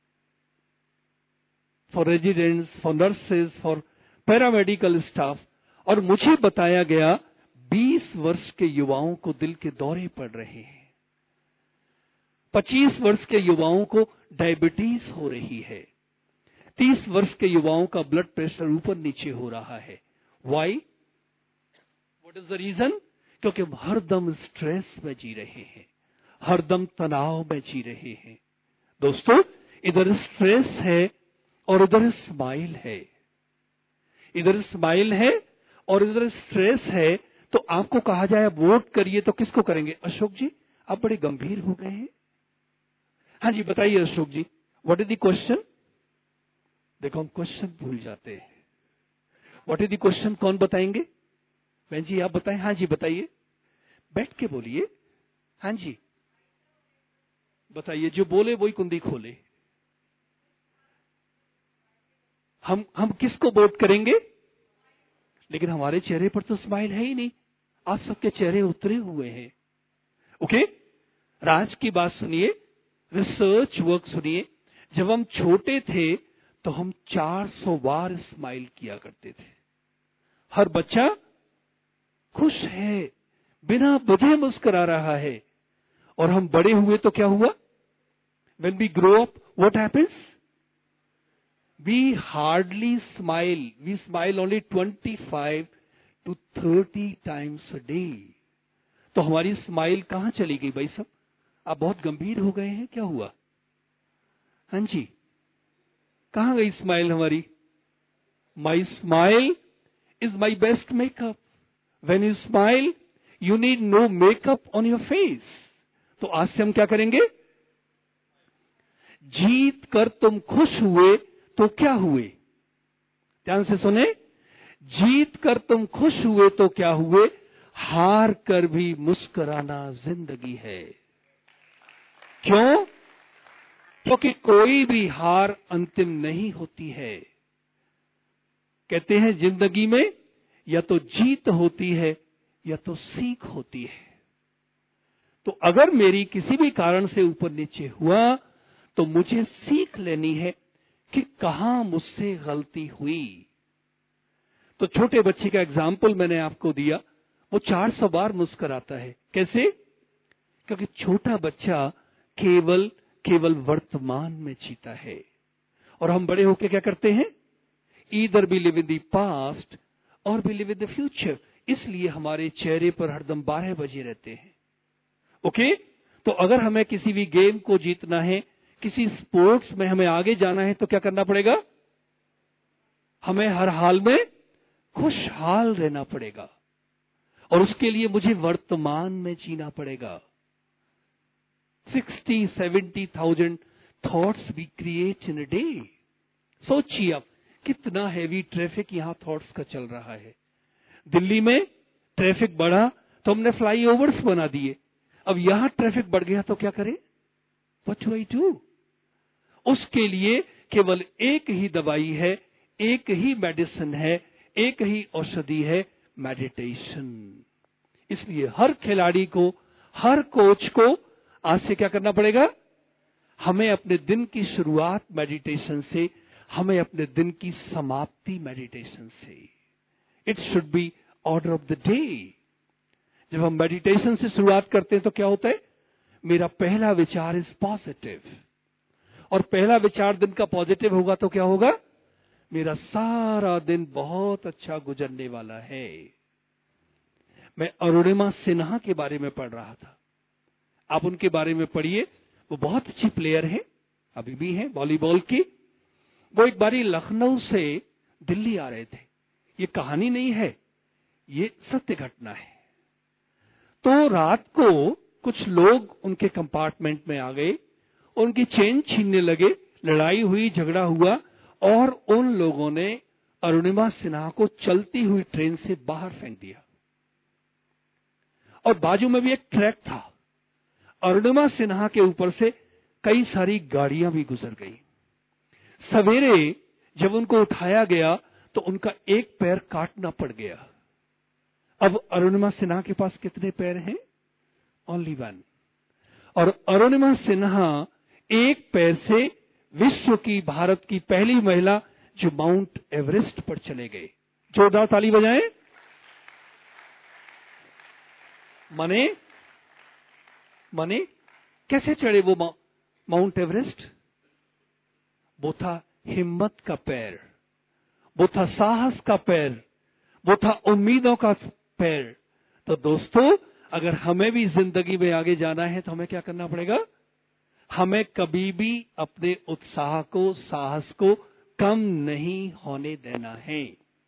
for residents, for nurses, for paramedical staff, और मुझे बताया गया 20 वर्ष के युवाओं को दिल के दौरे पड़ रहे हैं, 25 वर्ष के युवाओं को डायबिटीज हो रही है, 30 वर्ष के युवाओं का ब्लड प्रेशर ऊपर नीचे हो रहा है। Why? What is the reason? क्योंकि हम हरदम स्ट्रेस में जी रहे हैं, हरदम तनाव में जी रहे हैं। दोस्तों, इधर स्ट्रेस है और इधर स्माइल है, इधर स्माइल है और इधर स्ट्रेस है। तो आपको कहा जाए वोट करिए तो किसको करेंगे? अशोक जी, आप बड़े गंभीर हो गए हैं। हाँ जी, बताइए Ashok ji, what is the question? देखो, हम क्वेश्चन भूल जाते हैं। What is the question? कौन बताएंगे? बहन जी आप बताएं। हाँ जी बताइए, बैठ के बोलिए। हाँ जी बताइए, जो बोले वही कुंडी खोले। हम किसको वोट करेंगे? लेकिन हमारे चेहरे पर तो स्माइल है ही नहीं। आप सबके चेहरे उतरे हुए हैं। ओके, राज की बात सुनिए, रिसर्च वर्क सुनिए। जब हम छोटे थे तो हम 400 बार स्माइल किया करते थे। हर बच्चा खुश है, बिना वजह मुस्कुरा रहा है। और हम बड़े हुए तो क्या हुआ? When we grow up, what happens? We hardly smile. We smile only 25 to 30 times a day. तो हमारी स्माइल कहां चली गई भाई साहब? आप बहुत गंभीर हो गए हैं, क्या हुआ? हाँ जी, कहां गई स्माइल हमारी? My smile is my best makeup. When you smile, you need no makeup on your face. तो आज से हम क्या करेंगे? जीत कर तुम खुश हुए तो क्या हुए? ध्यान से सुने, जीत कर तुम खुश हुए तो क्या हुए? हार कर भी मुस्कुराना जिंदगी है। क्यों? क्योंकि कोई भी हार अंतिम नहीं होती है। कहते हैं जिंदगी में या तो जीत होती है या तो सीख होती है। तो अगर मेरी किसी भी कारण से ऊपर नीचे हुआ तो मुझे सीख लेनी है कि कहां मुझसे गलती हुई। तो छोटे बच्चे का एग्जाम्पल मैंने आपको दिया, वो 400 बार मुस्कुराता है। कैसे? क्योंकि छोटा बच्चा केवल वर्तमान में जीता है। और हम बड़े होकर क्या करते हैं? Either be live in the past और be live in the future. इसलिए हमारे चेहरे पर हरदम 12 बजे रहते हैं। ओके? तो अगर हमें किसी भी गेम को जीतना है, किसी स्पोर्ट्स में हमें आगे जाना है, तो क्या करना पड़ेगा? हमें हर हाल में खुशहाल रहना पड़ेगा। और उसके लिए मुझे वर्तमान में जीना पड़ेगा। 60-70,000 thoughts we create in a day. सोचिए अब कितना हैवी ट्रैफिक यहां थॉट्स का चल रहा है। दिल्ली में ट्रैफिक बढ़ा तो हमने फ्लाईओवर्स बना दिए। अब यहां ट्रैफिक बढ़ गया तो क्या करें? What do I do? उसके लिए केवल एक ही दवाई है, एक ही मेडिसिन है, एक ही औषधि है, मेडिटेशन। इसलिए हर खिलाड़ी को, हर कोच को आज से क्या करना पड़ेगा? हमें अपने दिन की शुरुआत मेडिटेशन से, हमें अपने दिन की समाप्ति मेडिटेशन से। It should be order of the day. जब हम मेडिटेशन से शुरुआत करते हैं तो क्या होता है? मेरा पहला विचार इज पॉजिटिव, और पहला विचार दिन का पॉजिटिव होगा तो क्या होगा? मेरा सारा दिन बहुत अच्छा गुजरने वाला है। मैं अरुणिमा सिन्हा के बारे में पढ़ रहा था, आप उनके बारे में पढ़िए। वो बहुत अच्छी प्लेयर है, अभी भी है, वॉलीबॉल की। वो एक बारी लखनऊ से दिल्ली आ रहे थे। ये कहानी नहीं है, ये सत्य घटना है। तो रात को कुछ लोग उनके कंपार्टमेंट में आ गए, उनकी चेन छीनने लगे, लड़ाई हुई, झगड़ा हुआ, और उन लोगों ने अरुणिमा सिन्हा को चलती हुई ट्रेन से बाहर फेंक दिया। और बाजू में भी एक ट्रैक था। अरुणिमा सिन्हा के ऊपर से कई सारी गाड़ियां भी गुजर गई। सवेरे जब उनको उठाया गया तो उनका एक पैर काटना पड़ गया। अब अरुणिमा सिन्हा के पास कितने पैर हैं? Only one. और अरुणिमा सिन्हा एक पैर से विश्व की, भारत की पहली महिला जो माउंट एवरेस्ट पर चले गए। जोरदार ताली बजाएं। माने कैसे चढ़े वो माउंट एवरेस्ट? वो था हिम्मत का पैर, वो था साहस का पैर, वो था उम्मीदों का पैर। तो दोस्तों, अगर हमें भी जिंदगी में आगे जाना है तो हमें क्या करना पड़ेगा? हमें कभी भी अपने उत्साह को, साहस को कम नहीं होने देना है।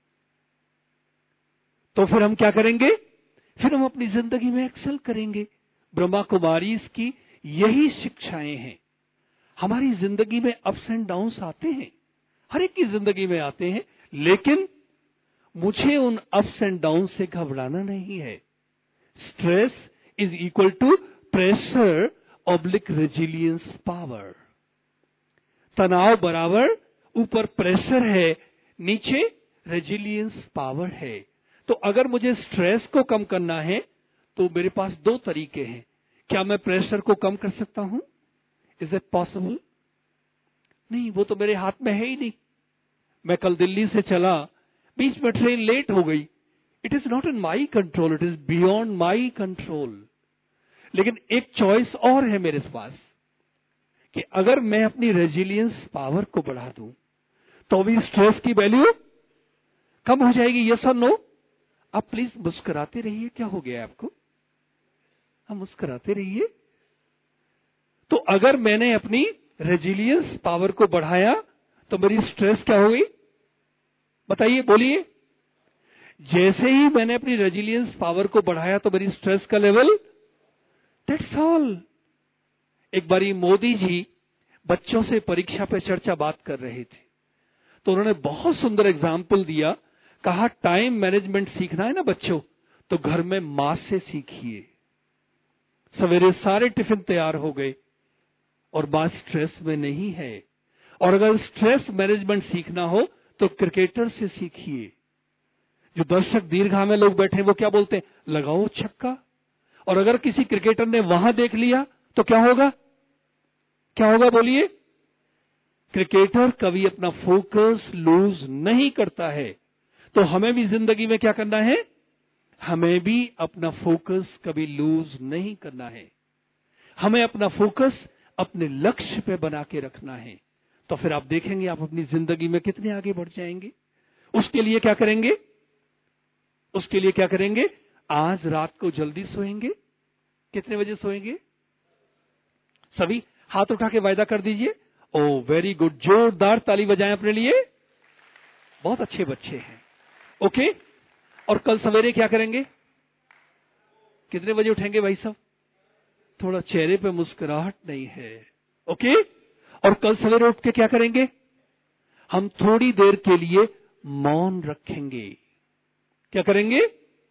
तो फिर हम क्या करेंगे? फिर हम अपनी जिंदगी में एक्सेल करेंगे। ब्रह्मा कुमारी की यही शिक्षाएं हैं। हमारी जिंदगी में अप्स एंड डाउन्स आते हैं, हर एक की जिंदगी में आते हैं, लेकिन मुझे उन अप्स एंड डाउन से घबराना नहीं है। Stress is equal to pressure oblique resilience power. तनाव बराबर ऊपर प्रेशर है, नीचे रेजिलियंस पावर है। तो अगर मुझे स्ट्रेस को कम करना है तो मेरे पास दो तरीके हैं। क्या मैं प्रेशर को कम कर सकता हूं? Is it possible? नहीं, वो तो मेरे हाथ में है ही नहीं। मैं कल दिल्ली से चला, बीच में ट्रेन लेट हो गई। It is not in my control, it is beyond my control. लेकिन एक चॉइस और है मेरे पास कि अगर मैं अपनी रेजिलियंस पावर को बढ़ा दूं तो भी स्ट्रेस की वैल्यू कम हो जाएगी। यस और नो? आप प्लीज मुस्कुराते रहिए। क्या हो गया आपको? हम मुस्कुराते रहिए। तो अगर मैंने अपनी रेजिलियंस पावर को बढ़ाया तो मेरी स्ट्रेस क्या होगी? बताइए, बोलिए। जैसे ही मैंने अपनी रेजिलियंस पावर को बढ़ाया तो मेरी स्ट्रेस का लेवल, दैट्स ऑल। एक बारी मोदी जी बच्चों से परीक्षा पे चर्चा बात कर रहे थे, तो उन्होंने बहुत सुंदर एग्जाम्पल दिया। कहा, टाइम मैनेजमेंट सीखना है ना बच्चों, तो घर में मां से सीखिए। सवेरे सारे टिफिन तैयार हो गए और मां स्ट्रेस में नहीं है। और अगर स्ट्रेस मैनेजमेंट सीखना हो तो क्रिकेटर से सीखिए। जो दर्शक दीर्घा में लोग बैठे वो क्या बोलते हैं? लगाओ छक्का। और अगर किसी क्रिकेटर ने वहां देख लिया तो क्या होगा? क्या होगा बोलिए? क्रिकेटर कभी अपना फोकस लूज नहीं करता है। तो हमें भी जिंदगी में क्या करना है? हमें भी अपना फोकस कभी लूज नहीं करना है। हमें अपना फोकस अपने लक्ष्य पे बना के रखना है। तो फिर आप देखेंगे आप अपनी जिंदगी में कितने आगे बढ़ जाएंगे। उसके लिए क्या करेंगे? उसके लिए क्या करेंगे? आज रात को जल्दी सोएंगे। कितने बजे सोएंगे? सभी हाथ उठा के वायदा कर दीजिए। ओ वेरी गुड, जोरदार ताली बजाएं अपने लिए। बहुत अच्छे बच्चे हैं। ओके, और कल सवेरे क्या करेंगे? कितने बजे उठेंगे भाई साहब? थोड़ा चेहरे पे मुस्कुराहट नहीं है। ओके, और कल सवेरे उठ के क्या करेंगे? हम थोड़ी देर के लिए मौन रखेंगे। क्या करेंगे?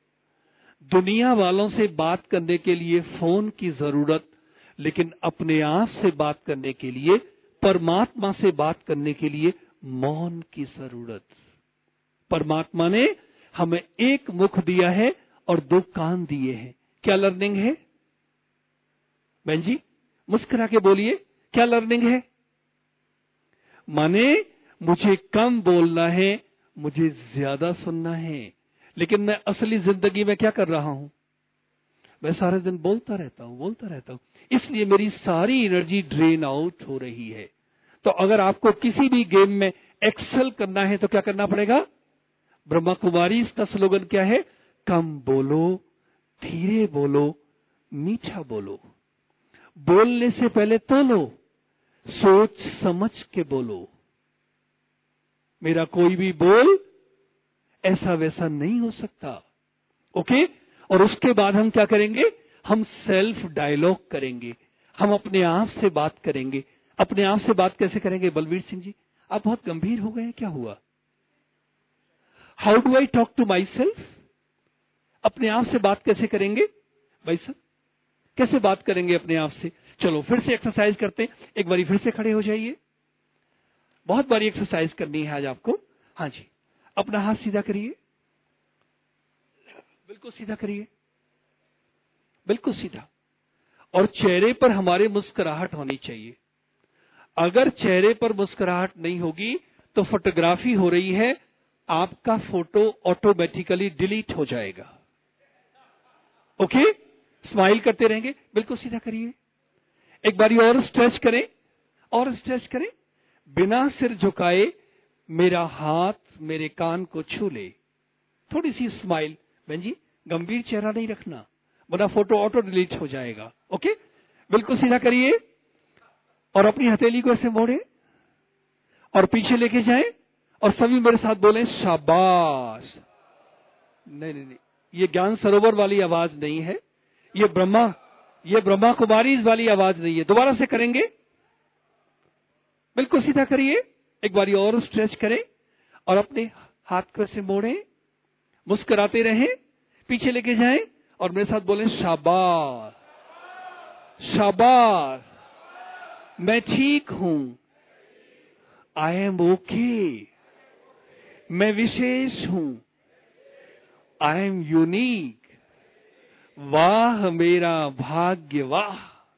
दुनिया वालों से बात करने के लिए फोन की जरूरत, लेकिन अपने आप से बात करने के लिए, परमात्मा से बात करने के लिए मौन की जरूरत। परमात्मा ने हमें एक मुख दिया है और दो कान दिए हैं। क्या लर्निंग है? बहन जी मुस्कुरा के बोलिए, क्या लर्निंग है? माने मुझे कम बोलना है, मुझे ज्यादा सुनना है। लेकिन मैं असली जिंदगी में क्या कर रहा हूं? मैं सारे दिन बोलता रहता हूं। इसलिए मेरी सारी एनर्जी ड्रेन आउट हो रही है। तो अगर आपको किसी भी गेम में एक्सेल करना है तो क्या करना पड़ेगा? ब्रह्मा कुमारी इसका स्लोगन क्या है? कम बोलो, धीरे बोलो, मीठा बोलो। बोलने से पहले तोलो, सोच समझ के बोलो। मेरा कोई भी बोल ऐसा वैसा नहीं हो सकता। ओके? और उसके बाद हम क्या करेंगे? हम सेल्फ डायलॉग करेंगे। हम अपने आप से बात करेंगे। अपने आप से बात कैसे करेंगे? बलवीर सिंह जी, आप बहुत गंभीर हो गए, क्या हुआ? How do I talk to myself? अपने आप से बात कैसे करेंगे भाई साहब? कैसे बात करेंगे अपने आप से? चलो फिर से एक्सरसाइज करते हैं। एक बारी फिर से खड़े हो जाइए। बहुत बारी एक्सरसाइज करनी है आज आपको। हाँ जी, अपना हाथ सीधा करिए, बिल्कुल सीधा करिए, बिल्कुल सीधा। और चेहरे पर हमारे मुस्कुराहट होनी चाहिए। अगर चेहरे पर मुस्कुराहट नहीं होगी तो फोटोग्राफी हो रही है, आपका फोटो ऑटोमेटिकली डिलीट हो जाएगा। ओके? स्माइल करते रहेंगे, बिल्कुल सीधा करिए। एक बारी और स्ट्रेच करें, और स्ट्रेच करें। बिना सिर झुकाए मेरा हाथ मेरे कान को छू ले। थोड़ी सी स्माइल। बहन जी, गंभीर चेहरा नहीं रखना, वरना फोटो ऑटो डिलीट हो जाएगा। ओके? बिल्कुल सीधा करिए और अपनी हथेली को ऐसे मोड़े और पीछे लेके जाएं और सभी मेरे साथ बोलें शाबाश। नहीं, ये ज्ञान सरोवर वाली आवाज नहीं है, ये ब्रह्मा कुमारी वाली आवाज नहीं है। दोबारा से करेंगे। बिल्कुल सीधा करिए। एक बारी और स्ट्रेच करें और अपने हाथ को ऐसे मोड़ें, मुस्कुराते रहें, पीछे लेके जाएं और मेरे साथ बोलें शाबाश, शाबाश, मैं ठीक हूं, आई एम ओके, मैं विशेष हूं, आई एम यूनिक, वाह मेरा भाग्य वाह,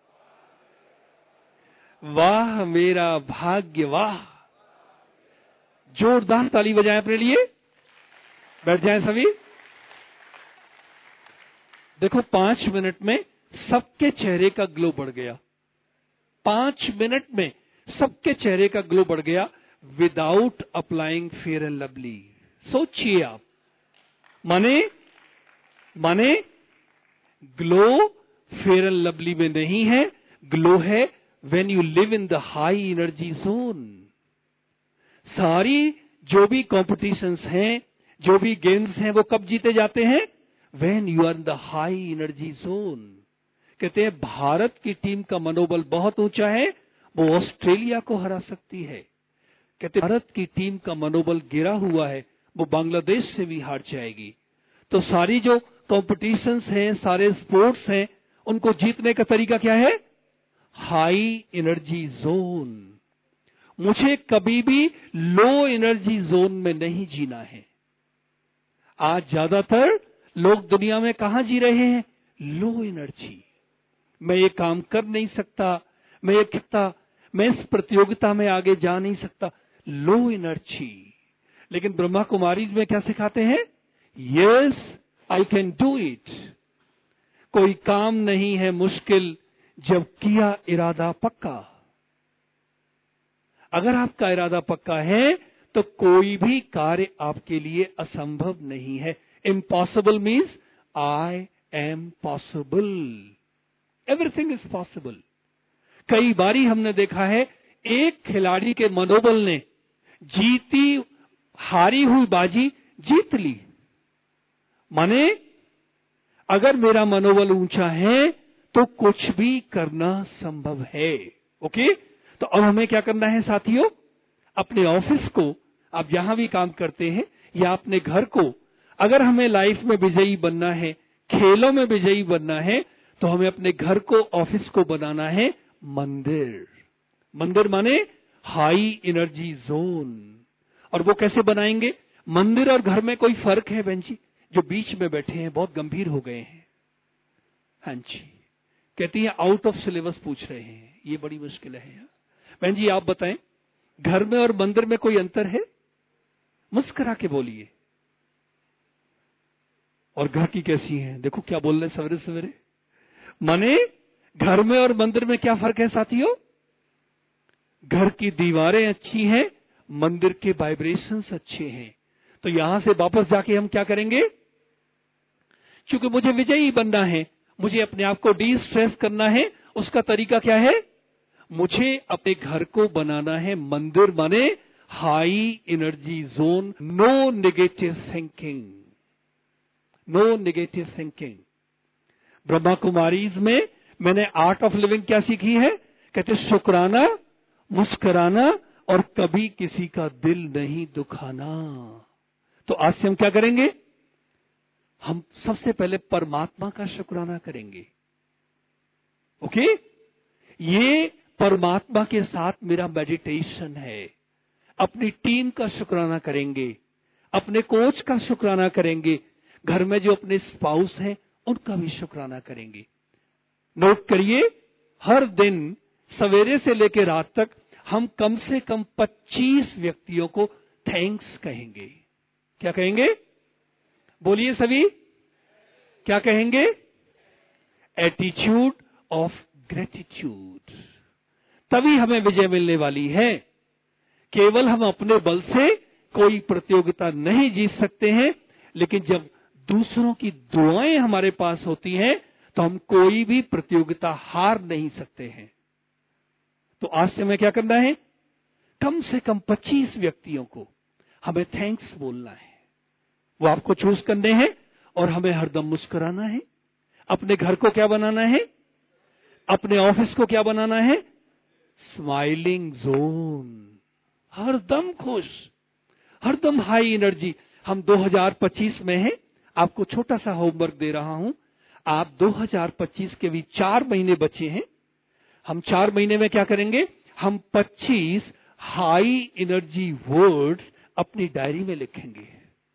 वाह मेरा भाग्य वाह। जोरदार ताली बजाएं अपने लिए। बैठ जाएं सभी। देखो 5 मिनट में सबके चेहरे का ग्लो बढ़ गया। 5 मिनट में सबके चेहरे का ग्लो बढ़ गया without applying Fair and Lovely. सोचिए आप, माने ग्लो फेयर एंड लवली में नहीं है, ग्लो है when you live in the high energy zone. सारी जो भी कॉम्पिटिशंस हैं, जो भी गेम्स हैं, वो कब जीते जाते हैं? When you are in the high energy zone. कहते हैं भारत की टीम का मनोबल बहुत ऊंचा है, वो ऑस्ट्रेलिया को हरा सकती है। कहते भारत की टीम का मनोबल गिरा हुआ है, वो बांग्लादेश से भी हार जाएगी। तो सारी जो कॉम्पिटिशंस हैं, सारे स्पोर्ट्स हैं, उनको जीतने का तरीका क्या है? High energy zone. मुझे कभी भी लो एनर्जी जोन में नहीं जीना है। आज ज्यादातर लोग दुनिया में कहां जी रहे हैं? Low energy. मैं ये काम कर नहीं सकता, मैं इस प्रतियोगिता में आगे जा नहीं सकता। Low energy. लेकिन ब्रह्मा कुमारी में क्या सिखाते हैं? Yes I can do it. कोई काम नहीं है मुश्किल जब किया इरादा पक्का। अगर आपका इरादा पक्का है तो कोई भी कार्य आपके लिए असंभव नहीं है। Impossible means I am possible. Everything is possible. कई बारी हमने देखा है एक खिलाड़ी के मनोबल ने हारी हुई बाजी जीत ली। माने अगर मेरा मनोबल ऊंचा है तो कुछ भी करना संभव है। ओके? तो अब हमें क्या करना है साथियों? अपने ऑफिस को, आप जहां भी काम करते हैं, या अपने घर को, अगर हमें लाइफ में विजयी बनना है, खेलों में विजयी बनना है, तो हमें अपने घर को, ऑफिस को बनाना है मंदिर। मंदिर माने हाई एनर्जी जोन। और वो कैसे बनाएंगे? मंदिर और घर में कोई फर्क है बहन जी? जो बीच में बैठे हैं बहुत गंभीर हो गए हैं। हाँ जी, कहती है आउट ऑफ सिलेबस पूछ रहे हैं, ये बड़ी मुश्किल है। बहन जी आप बताएं, घर में और मंदिर में कोई अंतर है? मुस्कुरा के बोलिए। और घर की कैसी है? देखो क्या बोल रहे सवेरे सवेरे। माने घर में और मंदिर में क्या फर्क है साथियों? घर की दीवारें अच्छी हैं, मंदिर के वाइब्रेशंस अच्छे हैं। तो यहां से वापस जाके हम क्या करेंगे? क्योंकि मुझे विजयी बनना है, मुझे अपने आप को डी स्ट्रेस करना है। उसका तरीका क्या है? मुझे अपने घर को बनाना है मंदिर माने high energy zone, no negative thinking, no negative thinking. Brahma Kumaris में मैंने आर्ट ऑफ लिविंग क्या सीखी है? कहते शुक्राना, मुस्कुराना और कभी किसी का दिल नहीं दुखाना। तो आज से हम क्या करेंगे? हम सबसे पहले परमात्मा का शुक्राना करेंगे। ओके, ये परमात्मा के साथ मेरा मेडिटेशन है। अपनी टीम का शुक्राना करेंगे, अपने कोच का शुक्राना करेंगे, घर में जो अपने स्पाउस हैं उनका भी शुक्राना करेंगे। नोट करिए, हर दिन सवेरे से लेकर रात तक हम कम से कम 25 व्यक्तियों को थैंक्स कहेंगे। क्या कहेंगे? बोलिए सभी, क्या कहेंगे? Attitude of gratitude. तभी हमें विजय मिलने वाली है। केवल हम अपने बल से कोई प्रतियोगिता नहीं जीत सकते हैं, लेकिन जब दूसरों की दुआएं हमारे पास होती हैं तो हम कोई भी प्रतियोगिता हार नहीं सकते हैं। तो आज से हमें क्या करना है? कम से कम 25 व्यक्तियों को हमें थैंक्स बोलना है। वो आपको चूज करने हैं और हमें हरदम मुस्कुराना है। अपने घर को क्या बनाना है? अपने ऑफिस को क्या बनाना है? Smiling zone. हरदम खुश, हरदम हाई एनर्जी। हम 2025 में हैं। आपको छोटा सा होमवर्क दे रहा हूं। आप 2025 के भी 4 महीने बचे हैं। हम 4 महीने में क्या करेंगे? हम 25 हाई एनर्जी वर्ड्स अपनी डायरी में लिखेंगे।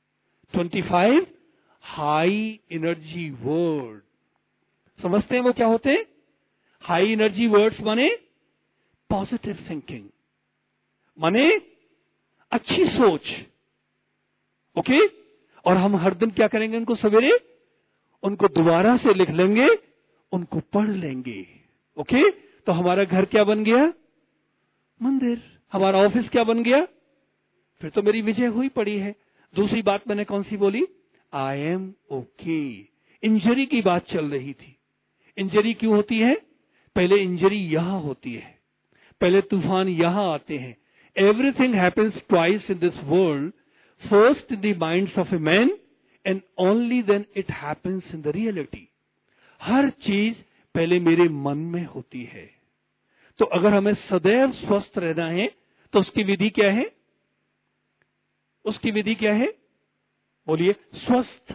25 हाई एनर्जी वर्ड। समझते हैं वो क्या होते हैं? हाई एनर्जी वर्ड्स माने पॉजिटिव थिंकिंग, माने अच्छी सोच। ओके, और हम हर दिन क्या करेंगे? उनको सवेरे उनको दोबारा से लिख लेंगे, उनको पढ़ लेंगे। ओके, तो हमारा घर क्या बन गया? मंदिर। हमारा ऑफिस क्या बन गया? फिर तो मेरी विजय हुई पड़ी है। दूसरी बात मैंने कौन सी बोली? I am okay. इंजरी की बात चल रही थी। इंजरी क्यों होती है? पहले इंजरी यहां होती है, पहले तूफान यहां आते हैं। Everything happens twice in this world, first in the minds of a man and only then it happens in the reality. हर चीज पहले मेरे मन में होती है। तो अगर हमें सदैव स्वस्थ रहना है तो उसकी विधि क्या है? उसकी विधि क्या है? बोलिए। स्वस्थ।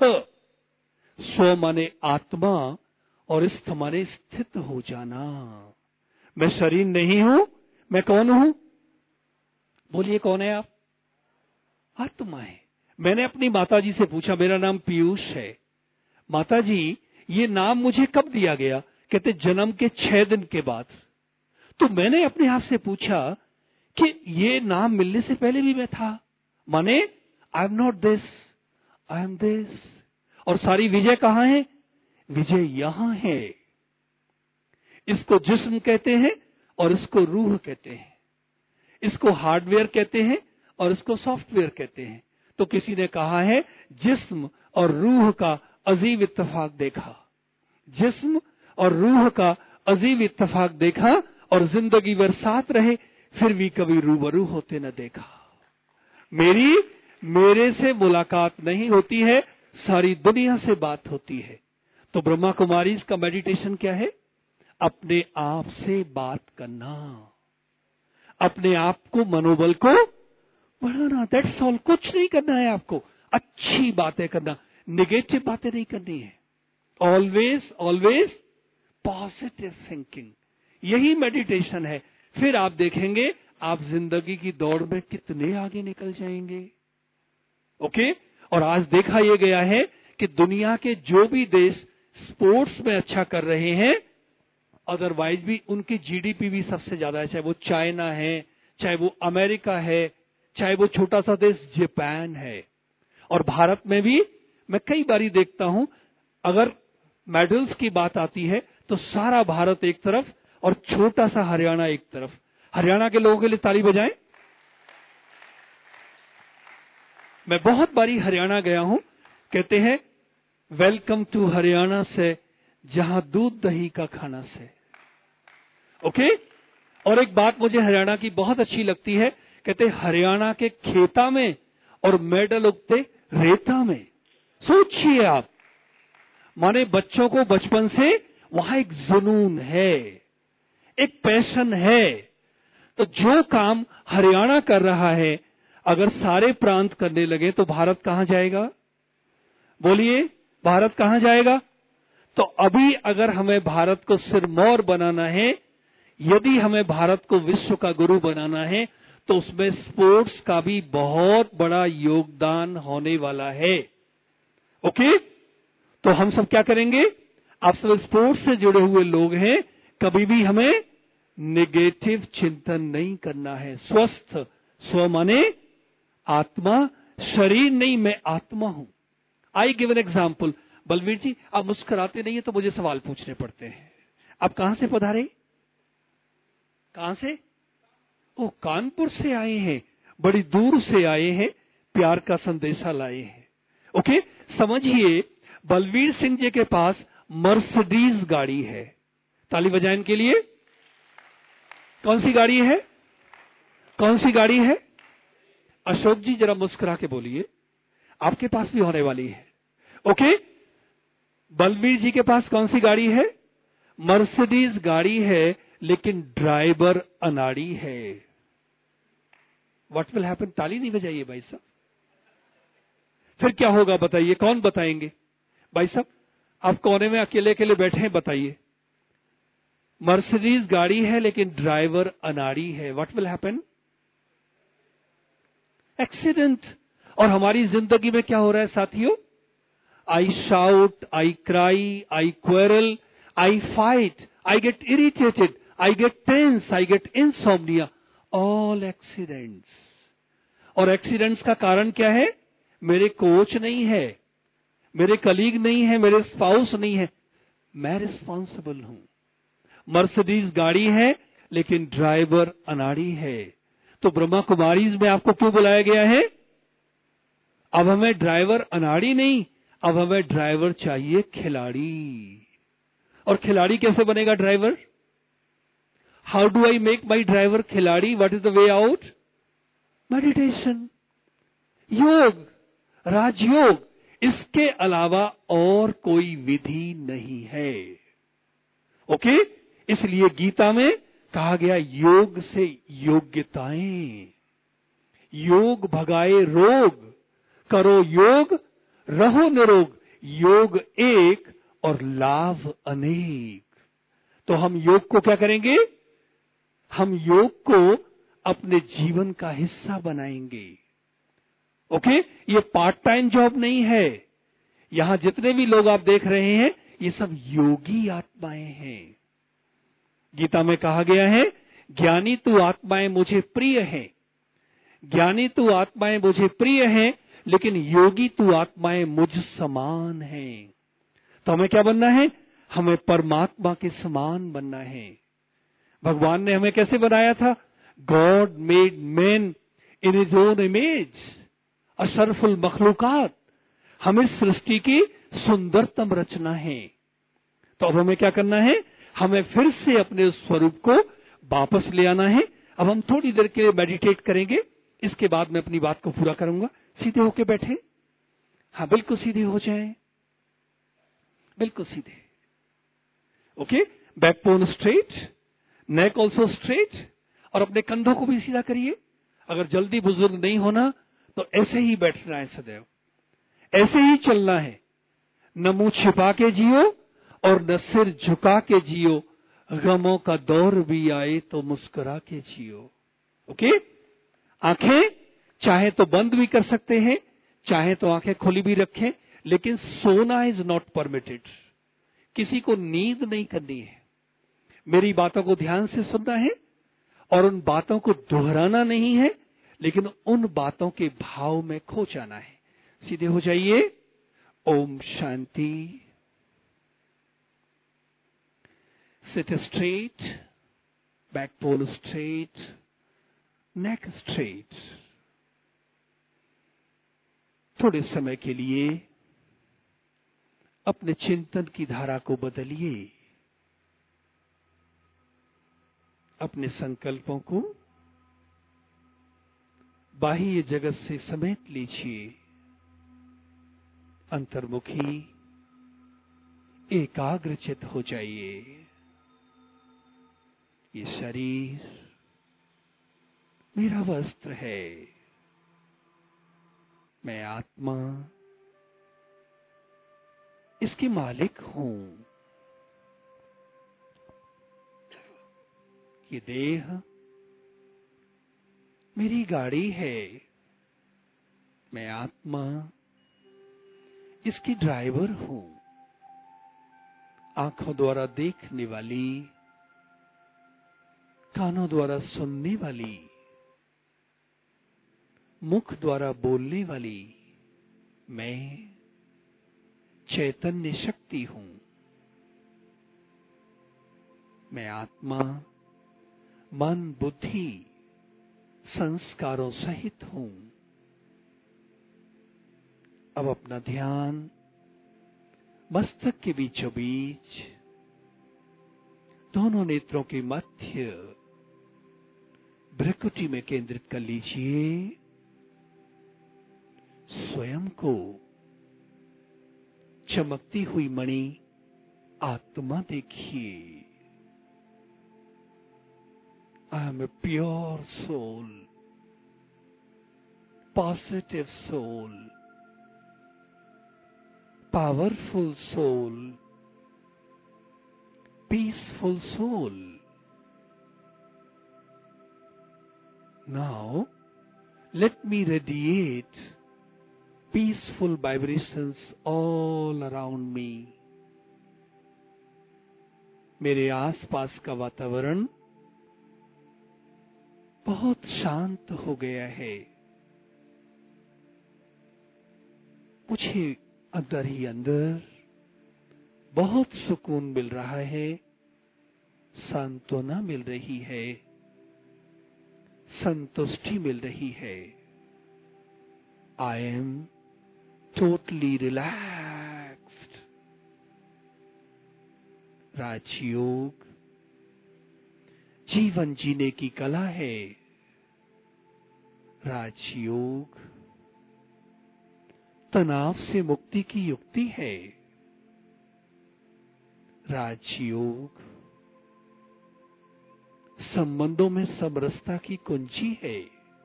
स्व माने आत्मा और स्थ माने स्थित हो जाना। मैं शरीर नहीं हूं, मैं कौन हूं? बोलिए, कौन है आप? आत्मा है। मैंने अपनी माताजी से पूछा, मेरा नाम पीयूष है। माताजी, ये नाम मुझे कब दिया गया? कहते जन्म के 6 दिन के बाद। तो मैंने अपने आप से पूछा कि ये नाम मिलने से पहले भी मैं था, माने I am not this, I am this. और सारी विजय कहां है? विजय यहां है। इसको जिस्म कहते हैं और इसको रूह कहते हैं। इसको हार्डवेयर कहते हैं और इसको सॉफ्टवेयर कहते हैं। तो किसी ने कहा है जिस्म और रूह का अजीब इत्तेफाक देखा, जिस्म और रूह का अजीब इत्तेफाक देखा और जिंदगी भर साथ रहे, फिर भी कभी रूबरू होते न देखा। मेरे से मुलाकात नहीं होती है, सारी दुनिया से बात होती है। तो ब्रह्मा कुमारी का मेडिटेशन क्या है? अपने आप से बात करना, अपने आप को, मनोबल को बढ़ाना। That's all. कुछ नहीं करना है आपको। अच्छी बातें करना, नेगेटिव बातें नहीं करनी है। ऑलवेज ऑलवेज पॉजिटिव थिंकिंग, यही मेडिटेशन है। फिर आप देखेंगे आप जिंदगी की दौड़ में कितने आगे निकल जाएंगे। ओके। और आज देखा यह गया है कि दुनिया के जो भी देश स्पोर्ट्स में अच्छा कर रहे हैं, अदरवाइज भी उनकी जीडीपी भी सबसे ज्यादा है, चाहे वो चाइना है, चाहे वो अमेरिका है, चाहे वो छोटा सा देश जापान है। और भारत में भी मैं कई बारी देखता हूं, अगर मेडल्स की बात आती है तो सारा भारत एक तरफ और छोटा सा हरियाणा एक तरफ। हरियाणा के लोगों के लिए ताली बजाएं। मैं बहुत बारी हरियाणा गया हूं, कहते हैं वेलकम टू हरियाणा से, जहां दूध दही का खाना से। ओके। और एक बात मुझे हरियाणा की बहुत अच्छी लगती है, कहते हरियाणा के खेता में और मेडल उगते रेता में। सोचिए आप, माने बच्चों को बचपन से वहां एक जुनून है, एक पैशन है। तो जो काम हरियाणा कर रहा है, अगर सारे प्रांत करने लगे तो भारत कहां जाएगा? बोलिए, भारत कहां जाएगा? तो अभी अगर हमें भारत को सिरमौर बनाना है, यदि हमें भारत को विश्व का गुरु बनाना है, तो उसमें स्पोर्ट्स का भी बहुत बड़ा योगदान होने वाला है। ओके। तो हम सब क्या करेंगे? आप सब स्पोर्ट्स से जुड़े हुए लोग हैं, कभी भी हमें नेगेटिव चिंतन नहीं करना है। स्वस्थ, स्व माने आत्मा, शरीर नहीं, मैं आत्मा हूं। I give an example. Balvir ji, आप मुस्कुराते नहीं है तो मुझे सवाल पूछने पड़ते हैं। आप कहां से पधारे? कहां से? ओ, कानपुर से आए हैं, बड़ी दूर से आए हैं, प्यार का संदेशा लाए हैं। ओके। समझिए, बलवीर सिंह जी के पास मर्सिडीज गाड़ी है। ताली बजाएं इनके लिए। कौन सी गाड़ी है? कौन सी गाड़ी है? अशोक जी जरा मुस्कुरा के बोलिए, आपके पास भी होने वाली है। ओके। बलवीर जी के पास कौन सी गाड़ी है? मर्सिडीज गाड़ी है, लेकिन ड्राइवर अनाड़ी है। What will happen? ताली नहीं बजाइए भाई साहब। फिर क्या होगा बताइए, कौन बताएंगे? भाई साहब, आप कोने में अकेले अकेले बैठे हैं, बताइए। मर्सिडीज गाड़ी है लेकिन ड्राइवर अनाड़ी है। What will happen? एक्सीडेंट। और हमारी जिंदगी में क्या हो रहा है साथियों? I shout, I cry, I quarrel, I fight, I get irritated, I get tense, I get insomnia. All accidents. और एक्सीडेंट्स का कारण क्या है? मेरे कोच नहीं है, मेरे कलीग नहीं है, मेरे स्पाउस नहीं है, मैं रिस्पॉन्सिबल हूं। मर्सिडीज गाड़ी है लेकिन ड्राइवर अनाड़ी है। तो ब्रह्मा कुमारीज में आपको क्यों बुलाया गया है? अब हमें ड्राइवर अनाड़ी नहीं, अब हमें ड्राइवर चाहिए खिलाड़ी। और खिलाड़ी कैसे बनेगा driver? How do I make my driver खिलाड़ी? What is the way out? Meditation, yoga, Rajyoga. इसके अलावा और कोई विधि नहीं है। ओके। इसलिए गीता में कहा गया, योग से योग्यताएं, योग भगाए रोग, करो योग रहो निरोग, योग एक और लाभ अनेक। तो हम योग को क्या करेंगे? हम योग को अपने जीवन का हिस्सा बनाएंगे। ओके। ये पार्ट टाइम जॉब नहीं है। यहां जितने भी लोग आप देख रहे हैं, ये सब योगी आत्माएं हैं। गीता में कहा गया है, ज्ञानी तू आत्माएं मुझे प्रिय हैं, ज्ञानी तू आत्माएं मुझे प्रिय हैं, लेकिन योगी तू आत्माएं मुझ समान हैं। तो हमें क्या बनना है? हमें परमात्मा के समान बनना है। भगवान ने हमें कैसे बनाया था? God made man in his own image, अशरफुल मखलूकात। हम इस सृष्टि की सुंदरतम रचना है। तो अब हमें क्या करना है? हमें फिर से अपने उस स्वरूप को वापस ले आना है। अब हम थोड़ी देर के लिए मेडिटेट करेंगे, इसके बाद मैं अपनी बात को पूरा करूंगा। सीधे होके बैठे। हाँ, बिल्कुल सीधे हो जाएं, बिल्कुल सीधे। Okay. Backbone straight, neck also straight, और अपने कंधों को भी सीधा करिए। अगर जल्दी बुजुर्ग नहीं होना तो ऐसे ही बैठना है, सदैव ऐसे ही चलना है। न मुंह छिपा के जियो और न सिर झुका के जियो, गमों का दौर भी आए तो मुस्कुरा के जियो। ओके। आंखें चाहे तो बंद भी कर सकते हैं, चाहे तो आंखें खुली भी रखें, लेकिन सोना इज नॉट परमिटेड। किसी को नींद नहीं करनी है। मेरी बातों को ध्यान से सुनना है और उन बातों को दोहराना नहीं है, लेकिन उन बातों के भाव में खो जाना है। सीधे हो जाइए। ओम शांति। Sit straight, back pole straight, neck straight. थोड़े समय के लिए अपने चिंतन की धारा को बदलिए, अपने संकल्पों को बाह्य जगत से समेट लीजिए। अंतर्मुखी एकाग्रचित हो जाइए। ये शरीर मेरा वस्त्र है, मैं आत्मा इसके मालिक हूं। ये देह मेरी गाड़ी है, मैं आत्मा इसकी ड्राइवर हूं। आंखों द्वारा देखने वाली, कानों द्वारा सुनने वाली, मुख द्वारा बोलने वाली मैं चैतन्य शक्ति हूं। मैं आत्मा मन बुद्धि संस्कारों सहित हूं। अब अपना ध्यान मस्तक के बीचों बीच दोनों नेत्रों के मध्य भ्रुकुटी में केंद्रित कर लीजिए। स्वयं को चमकती हुई मणि आत्मा देखिए। I am a pure soul, positive soul, powerful soul, peaceful soul. Now, let me radiate peaceful vibrations all around me. मेरे आसपास का वातावरण बहुत शांत हो गया है। मुझे अंदर ही अंदर बहुत सुकून मिल रहा है, सांत्वना मिल रही है, संतुष्टि मिल रही है। I am totally relaxed. Rajyoga जीवन जीने की कला है। राजयोग तनाव से मुक्ति की युक्ति है। राजयोग संबंधों में समरसता की कुंजी है।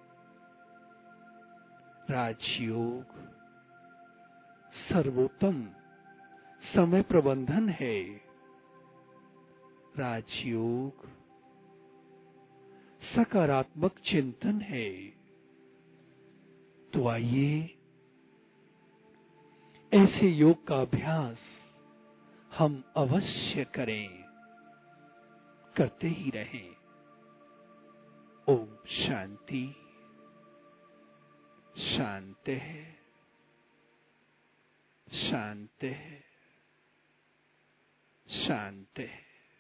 राजयोग सर्वोत्तम समय प्रबंधन है। राजयोग सकारात्मक चिंतन है। तो आइए ऐसे योग का अभ्यास हम अवश्य करें, करते ही रहें। ओम शांति शांति शांति शांति।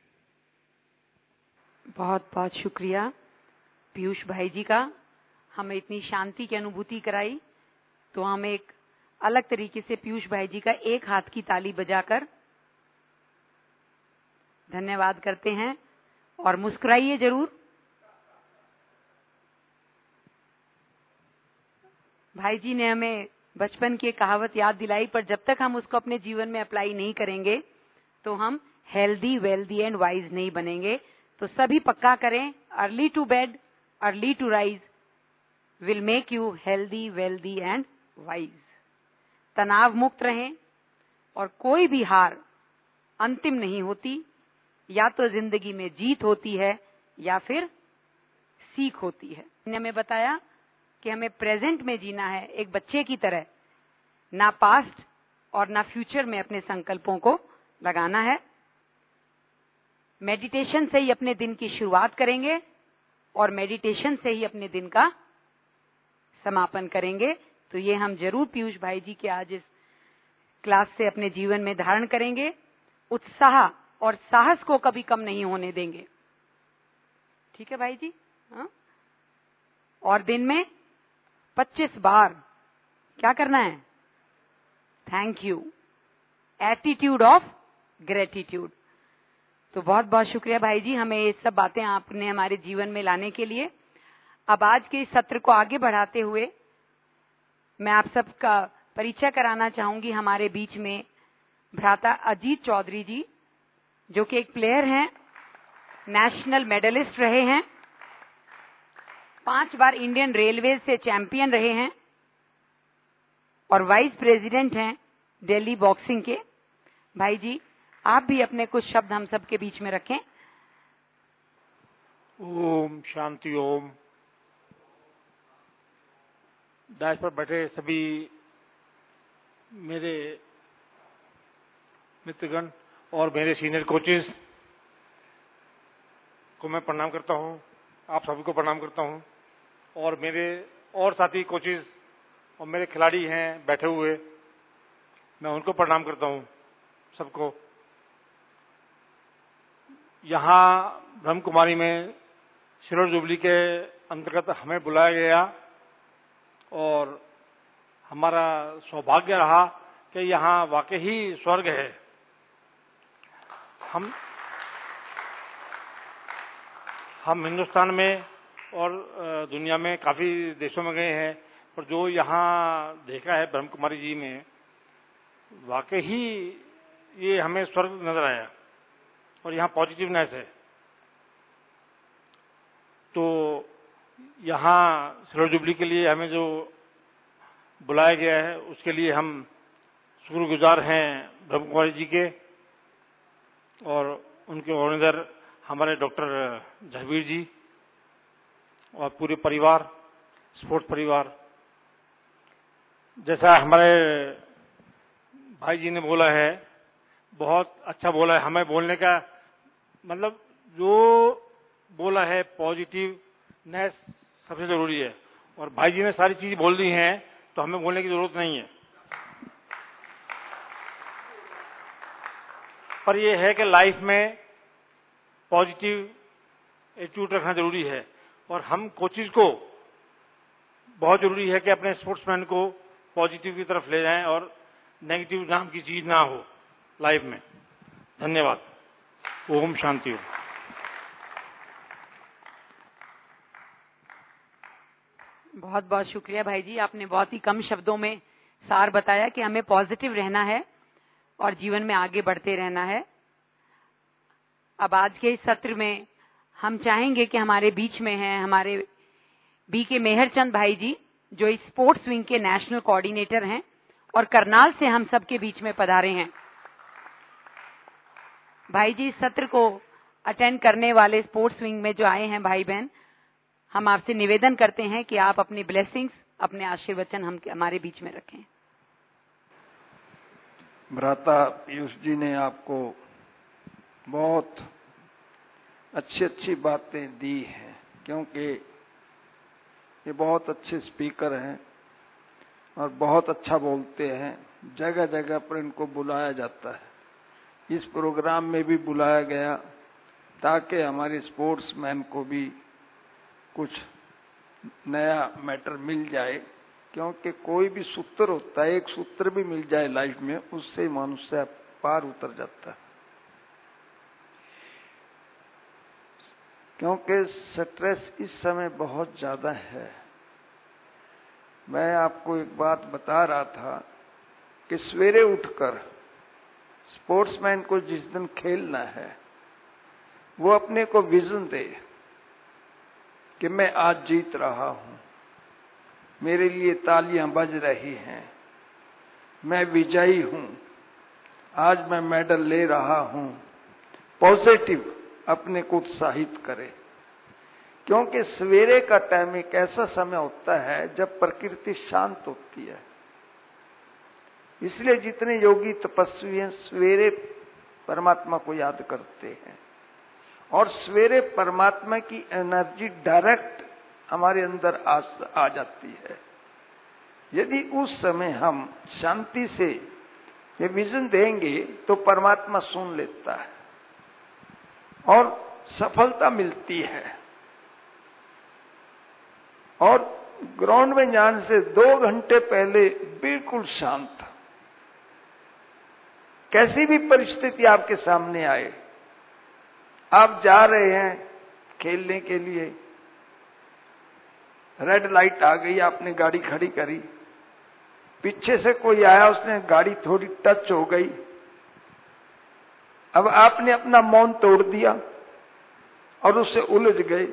बहुत बहुत शुक्रिया पीयूष भाई जी का, हमें इतनी शांति की अनुभूति कराई। तो हम एक अलग तरीके से पीयूष भाई जी का एक हाथ की ताली बजाकर धन्यवाद करते हैं और मुस्कुराइए जरूर। भाई जी ने हमें बचपन की कहावत याद दिलाई, पर जब तक हम उसको अपने जीवन में अप्लाई नहीं करेंगे तो हम हेल्दी, वेल्दी एंड वाइज नहीं बनेंगे। तो सभी पक्का करें, early to bed, early to rise will make you healthy, wealthy and wise. तनाव मुक्त रहें और कोई भी हार अंतिम नहीं होती। या तो जिंदगी में जीत होती है या फिर सीख होती है। ने हमें बताया कि हमें प्रेजेंट में जीना है, एक बच्चे की तरह, ना पास्ट और ना फ्यूचर में अपने संकल्पों को लगाना है। मेडिटेशन से ही अपने दिन की शुरुआत करेंगे और मेडिटेशन से ही अपने दिन का समापन करेंगे। तो ये हम जरूर पीयूष भाई जी के आज इस क्लास से अपने जीवन में धारण करेंगे। उत्साह और साहस को कभी कम नहीं होने देंगे। ठीक है भाई जी? हाँ? और दिन में 25 बार क्या करना है? Thank you, attitude of gratitude. तो बहुत बहुत शुक्रिया भाई जी, हमें ये सब बातें आपने हमारे जीवन में लाने के लिए। अब आज के इस सत्र को आगे बढ़ाते हुए मैं आप सबका परिचय कराना चाहूंगी। हमारे बीच में भ्राता अजीत चौधरी जी, जो कि एक प्लेयर हैं, नेशनल मेडलिस्ट रहे हैं, 5 बार इंडियन रेलवे से चैंपियन रहे हैं और वाइस प्रेसिडेंट हैं दिल्ली बॉक्सिंग के। भाई जी, आप भी अपने कुछ शब्द हम सब के बीच में रखें। ओम शांति ओम। डाइस पर बैठे सभी मेरे मित्रगण और मेरे सीनियर कोचेस को मैं प्रणाम करता हूं। आप सभी को प्रणाम करता हूं और मेरे और साथी कोचेस और मेरे खिलाड़ी हैं बैठे हुए, मैं उनको प्रणाम करता हूं सबको। यहाँ ब्रह्म कुमारी में सिल्वर जुबली के अंतर्गत हमें बुलाया गया और हमारा सौभाग्य रहा कि यहाँ वाकई ही स्वर्ग है। हम हिंदुस्तान में और दुनिया में काफी देशों में गए हैं, पर जो यहाँ देखा है ब्रह्म कुमारी जी में, वाकई ही ये हमें स्वर्ग नजर आया और यहाँ पॉजिटिवनेस है। तो यहाँ सिल्वर जुबली के लिए हमें जो बुलाया गया है उसके लिए हम शुक्रगुजार हैं ब्रह्म कुमारी जी के और उनके ऑर्गेनाइजर हमारे डॉक्टर जहबीर जी और पूरे परिवार, स्पोर्ट्स परिवार। जैसा हमारे भाई जी ने बोला है, बहुत अच्छा बोला है। हमें बोलने का मतलब जो बोला है पॉजिटिवनेस सबसे जरूरी है और भाई जी ने सारी चीज बोल दी हैं तो हमें बोलने की जरूरत नहीं है। पर यह है कि लाइफ में पॉजिटिव एटीट्यूड रखना जरूरी है और हम कोचेस को बहुत जरूरी है कि अपने स्पोर्ट्समैन को पॉजिटिव की तरफ ले जाएं और नेगेटिव नाम की चीज ना हो लाइफ में। धन्यवाद। ओम शांति हो। बहुत बहुत शुक्रिया भाई जी, आपने बहुत ही कम शब्दों में सार बताया कि हमें पॉजिटिव रहना है और जीवन में आगे बढ़ते रहना है। अब आज के इस सत्र में हम चाहेंगे कि हमारे बीच में हैं हमारे बीके मेहरचंद भाई जी, जो इस स्पोर्ट्स विंग के नेशनल कोऑर्डिनेटर हैं और करनाल से हम सबके बीच में पधारे हैं। भाई जी, इस सत्र को अटेंड करने वाले स्पोर्ट्स विंग में जो आए हैं भाई बहन, हम आपसे निवेदन करते हैं कि आप अपनी ब्लेसिंग्स, अपने आशीर्वचन हमारे बीच में रखें। भ्राता पीयूष जी ने आपको बहुत अच्छी अच्छी बातें दी हैं, क्योंकि ये बहुत अच्छे स्पीकर हैं और बहुत अच्छा बोलते हैं। जगह जगह पर इनको बुलाया जाता है। इस प्रोग्राम में भी बुलाया गया ताकि हमारे स्पोर्ट्समैन को भी कुछ नया मैटर मिल जाए, क्योंकि कोई भी सूत्र होता है, एक सूत्र भी मिल जाए लाइफ में, उससे मनुष्य पार उतर जाता है। क्योंकि स्ट्रेस इस समय बहुत ज्यादा है। मैं आपको एक बात बता रहा था कि सवेरे उठकर स्पोर्ट्समैन को जिस दिन खेलना है, वो अपने को विजन दे कि मैं आज जीत रहा हूं, मेरे लिए तालियां बज रही हैं, मैं विजयी हूं, आज मैं मेडल ले रहा हूं। पॉजिटिव अपने को उत्साहित करे, क्योंकि सवेरे का टाइम एक ऐसा समय होता है जब प्रकृति शांत होती है। इसलिए जितने योगी तपस्वी हैं सवेरे परमात्मा को याद करते हैं। और सवेरे परमात्मा की एनर्जी डायरेक्ट हमारे अंदर आ जाती है। यदि उस समय हम शांति से ये विजन देंगे तो परमात्मा सुन लेता है और सफलता मिलती है। और ग्राउंड में जाने से 2 घंटे पहले बिल्कुल शांत, कैसी भी परिस्थिति आपके सामने आए, आप जा रहे हैं खेलने के लिए, रेड लाइट आ गई, आपने गाड़ी खड़ी करी, पीछे से कोई आया, उसने गाड़ी थोड़ी टच हो गई, अब आपने अपना मौन तोड़ दिया और उससे उलझ गए।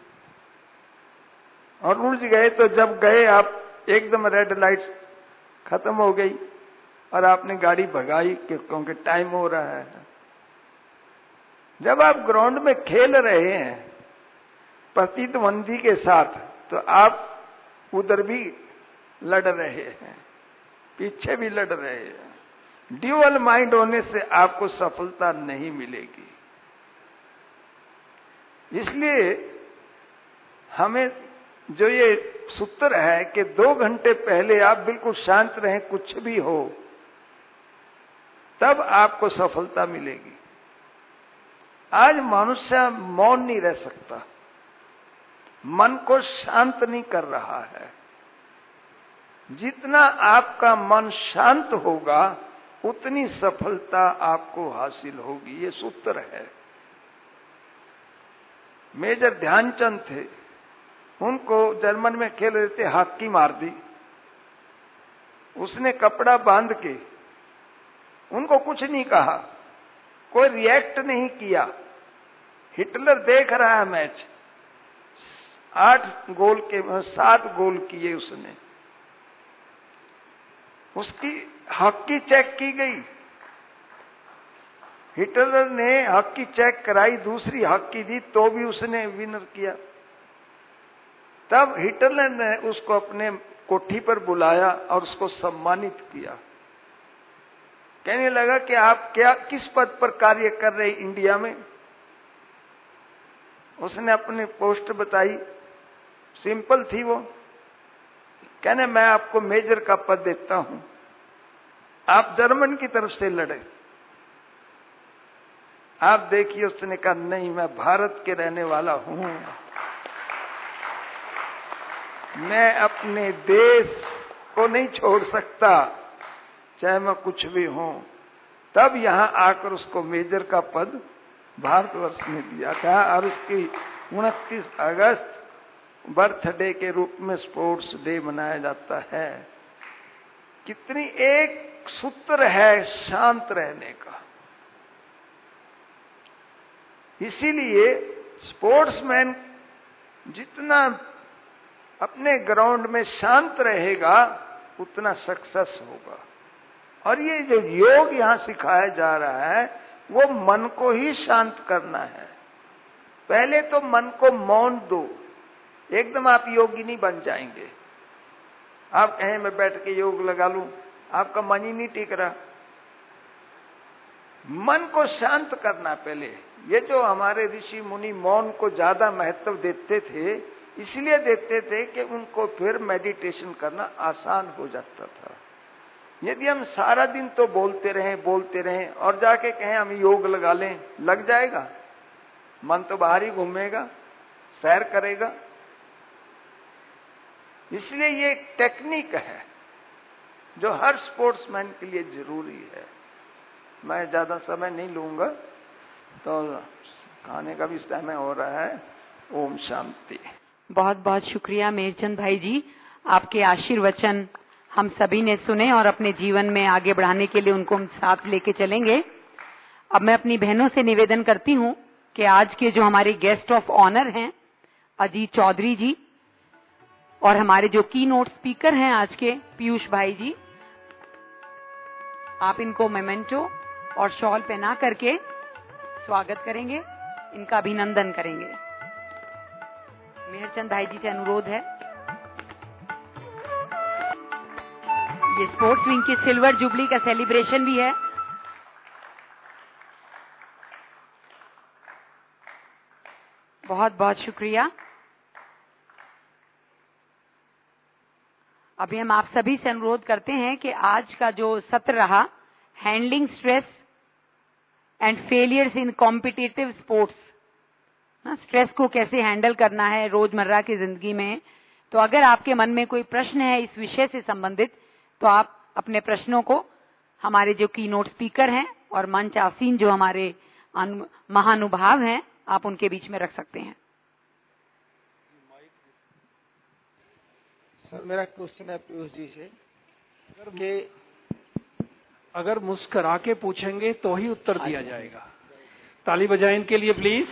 और उलझ गए तो जब गए आप, एकदम रेड लाइट खत्म हो गई और आपने गाड़ी भगाई क्योंकि टाइम हो रहा है। जब आप ग्राउंड में खेल रहे हैं प्रतिद्वंदी के साथ, तो आप उधर भी लड़ रहे हैं, पीछे भी लड़ रहे हैं। ड्यूअल माइंड होने से आपको सफलता नहीं मिलेगी। इसलिए हमें जो ये सूत्र है कि 2 घंटे पहले आप बिल्कुल शांत रहें, कुछ भी हो, तब आपको सफलता मिलेगी। आज मनुष्य मौन नहीं रह सकता, मन को शांत नहीं कर रहा है। जितना आपका मन शांत होगा उतनी सफलता आपको हासिल होगी। ये सूत्र है। मेजर ध्यानचंद थे, उनको जर्मन में खेल रहे थे, हॉकी मार दी, उसने कपड़ा बांध के, उनको कुछ नहीं कहा, कोई रिएक्ट नहीं किया। हिटलर देख रहा है मैच, 7 गोल किए उसने, उसकी हॉकी चेक की गई। हिटलर ने हॉकी चेक कराई, दूसरी हॉकी दी तो भी उसने विनर किया। तब हिटलर ने उसको अपने कोठी पर बुलाया और उसको सम्मानित किया। कहने लगा कि आप किस पद पर कार्य कर रहे इंडिया में। उसने अपनी पोस्ट बताई, सिंपल थी वो। कहने मैं आपको मेजर का पद देता हूं, आप जर्मन की तरफ से लड़े। आप देखिए, उसने कहा नहीं, मैं भारत के रहने वाला हूं, मैं अपने देश को नहीं छोड़ सकता, चाहे मैं कुछ भी हूं। तब यहां आकर उसको मेजर का पद भारतवर्ष ने दिया था और उसकी 29 अगस्त बर्थडे के रूप में स्पोर्ट्स डे मनाया जाता है। कितनी एक सूत्र है शांत रहने का। इसीलिए स्पोर्ट्समैन जितना अपने ग्राउंड में शांत रहेगा उतना सक्सेस होगा। और ये जो योग यहां सिखाया जा रहा है वो मन को ही शांत करना है। पहले तो मन को मौन दो, एकदम आप योगी नहीं बन जाएंगे। आप कहें मैं बैठ के योग लगा लूं, आपका मन ही नहीं टिक रहा। मन को शांत करना पहले। ये जो हमारे ऋषि मुनि मौन को ज्यादा महत्व देते थे, इसलिए देते थे कि उनको फिर मेडिटेशन करना आसान हो जाता था। यदि हम सारा दिन तो बोलते रहें और जाके कहें हम योग लगा लें, लग जाएगा? मन तो बाहर ही घूमेगा, सैर करेगा। इसलिए ये एक टेक्निक है जो हर स्पोर्ट्समैन के लिए जरूरी है। मैं ज्यादा समय नहीं लूंगा, तो खाने का भी समय हो रहा है। ओम शांति। बहुत बहुत शुक्रिया मेहरचंद भाई जी, आपके आशीर्वचन हम सभी ने सुने और अपने जीवन में आगे बढ़ाने के लिए उनको हम साथ लेके चलेंगे। अब मैं अपनी बहनों से निवेदन करती हूं कि आज के जो हमारे गेस्ट ऑफ ऑनर हैं अजीत चौधरी जी, और हमारे जो की नोट स्पीकर हैं आज के पीयूष भाई जी, आप इनको मेमेंटो और शॉल पहना करके स्वागत करेंगे, इनका अभिनंदन करेंगे। मेहरचंद भाई जी से अनुरोध है। ये स्पोर्ट्स विंग की सिल्वर जुबली का सेलिब्रेशन भी है। बहुत बहुत शुक्रिया। अभी हम आप सभी से अनुरोध करते हैं कि आज का जो सत्र रहा, handling stress and failures in competitive sports, stress को कैसे हैंडल करना है रोजमर्रा की जिंदगी में। तो अगर आपके मन में कोई प्रश्न है इस विषय से संबंधित, तो आप अपने प्रश्नों को हमारे जो कीनोट स्पीकर हैं और मंच आसीन जो हमारे महानुभाव हैं, आप उनके बीच में रख सकते हैं। सर, मेरा क्वेश्चन है पीयूष जी से कि अगर मुस्कुरा के पूछेंगे तो ही उत्तर दिया जाएगा। ताली बजाएं इनके लिए प्लीज।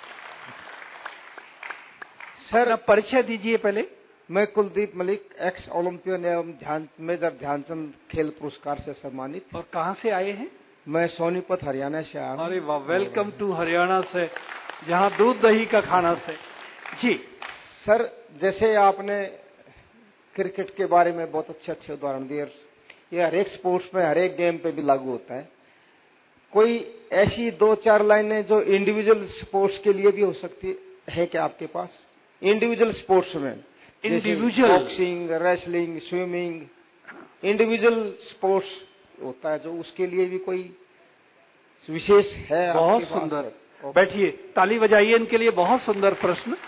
सर, अब परिचय दीजिए पहले। मैं कुलदीप मलिक, एक्स ओलंपियन एवं मेजर ध्यानचंद खेल पुरस्कार से सम्मानित। और कहाँ से आए हैं? मैं सोनीपत हरियाणा से आया हूँ। अरे वाह, वेलकम टू हरियाणा से, जहाँ दूध दही का खाना से। जी सर, जैसे आपने क्रिकेट के बारे में बहुत अच्छे उदाहरण दिए, ये हर एक स्पोर्ट्स में हर एक गेम पे भी लागू होता है। कोई ऐसी 2-4 लाइनें जो इंडिविजुअल स्पोर्ट्स के लिए भी हो सकती है क्या आपके पास? इंडिविजुअल स्पोर्ट्स में, individual boxing, wrestling, swimming, individual sports होता है, जो उसके लिए भी कोई विशेष है? बहुत सुंदर, बैठिए, ताली बजाइए इनके लिए। बहुत सुंदर प्रश्न।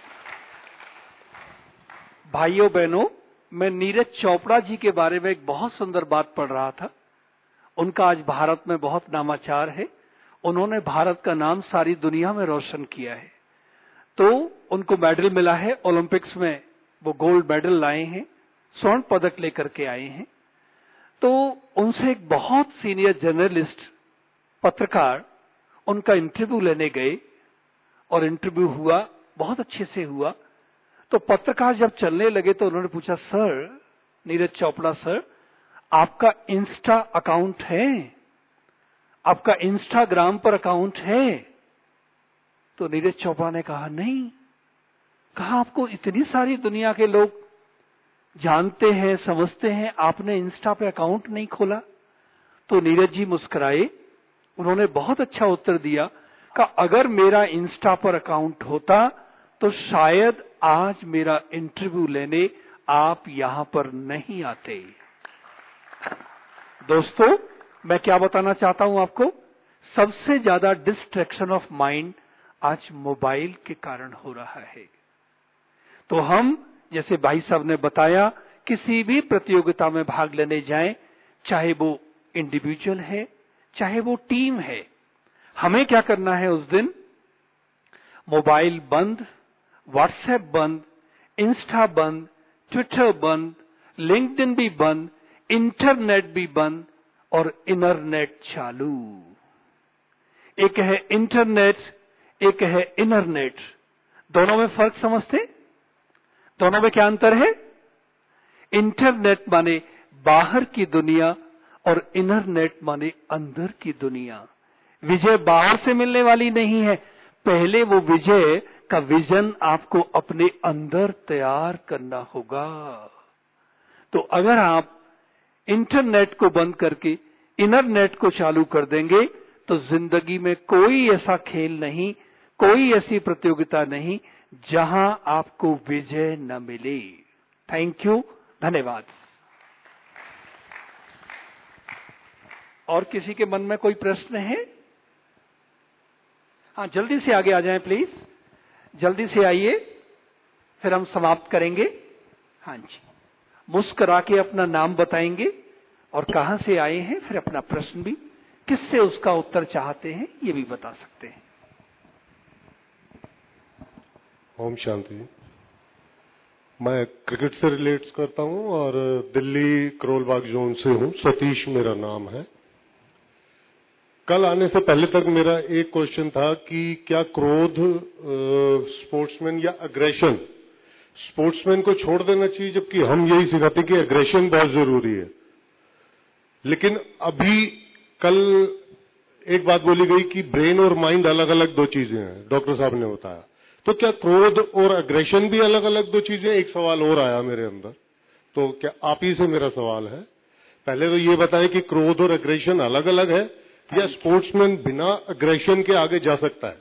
भाइयों बहनों, मैं नीरज चोपड़ा जी के बारे में एक बहुत सुंदर बात पढ़ रहा था। उनका आज भारत में बहुत नामाचार है। उन्होंने भारत का नाम सारी दुनिया में रोशन किया है। तो उनको मेडल मिला है ओलंपिक्स में, वो गोल्ड मेडल लाए हैं, स्वर्ण पदक लेकर के आए हैं। तो उनसे एक बहुत सीनियर जर्नलिस्ट, पत्रकार, उनका इंटरव्यू लेने गए और इंटरव्यू हुआ, बहुत अच्छे से हुआ। तो पत्रकार जब चलने लगे तो उन्होंने पूछा, सर, नीरज चोपड़ा सर, आपका इंस्टा अकाउंट है? आपका इंस्टाग्राम पर अकाउंट है? तो नीरज चोपड़ा ने कहा नहीं। कहा, आपको इतनी सारी दुनिया के लोग जानते हैं, समझते हैं, आपने इंस्टा पे अकाउंट नहीं खोला? तो नीरज जी मुस्कुराए। उन्होंने बहुत अच्छा उत्तर दिया कि अगर मेरा इंस्टा पर अकाउंट होता तो शायद आज मेरा इंटरव्यू लेने आप यहां पर नहीं आते। दोस्तों, मैं क्या बताना चाहता हूं आपको, सबसे ज्यादा डिस्ट्रैक्शन ऑफ माइंड आज मोबाइल के कारण हो रहा है। तो हम, जैसे भाई साहब ने बताया, किसी भी प्रतियोगिता में भाग लेने जाएं, चाहे वो इंडिविजुअल है, चाहे वो टीम है, हमें क्या करना है उस दिन? मोबाइल बंद, व्हाट्सएप बंद, इंस्टा बंद, ट्विटर बंद, लिंक्डइन भी बंद, इंटरनेट भी बंद और इनरनेट चालू। एक है इंटरनेट, एक है इनरनेट। दोनों में फर्क समझते? दोनों में क्या अंतर है? इंटरनेट माने बाहर की दुनिया और इनरनेट माने अंदर की दुनिया। विजय बाहर से मिलने वाली नहीं है, पहले वो विजय का विजन आपको अपने अंदर तैयार करना होगा। तो अगर आप इंटरनेट को बंद करके इनरनेट को चालू कर देंगे तो जिंदगी में कोई ऐसा खेल नहीं, कोई ऐसी प्रतियोगिता नहीं जहां आपको विजय न मिले। थैंक यू, धन्यवाद। और किसी के मन में कोई प्रश्न है? हाँ, जल्दी से आगे आ जाएं प्लीज, जल्दी से आइए, फिर हम समाप्त करेंगे। हाँ जी, मुस्कुरा के अपना नाम बताएंगे और कहां से आए हैं, फिर अपना प्रश्न भी, किससे उसका उत्तर चाहते हैं ये भी बता सकते हैं। ओम शांति। मैं क्रिकेट से रिलेट करता हूं और दिल्ली करोलबाग जोन से हूं। सतीश मेरा नाम है। कल आने से पहले तक मेरा एक क्वेश्चन था कि क्या क्रोध स्पोर्ट्समैन या अग्रेशन स्पोर्ट्समैन को छोड़ देना चाहिए, जबकि हम यही सिखाते हैं कि अग्रेशन बहुत जरूरी है। लेकिन अभी कल एक बात बोली गई कि ब्रेन और माइंड अलग अलग दो चीजें हैं, डॉक्टर साहब ने बताया। तो क्या क्रोध और अग्रेशन भी अलग अलग दो चीजें? एक सवाल और आया मेरे अंदर, तो क्या आप ही से मेरा सवाल है, पहले तो ये बताएं कि क्रोध और अग्रेशन अलग अलग है या स्पोर्ट्समैन बिना अग्रेशन के आगे जा सकता है?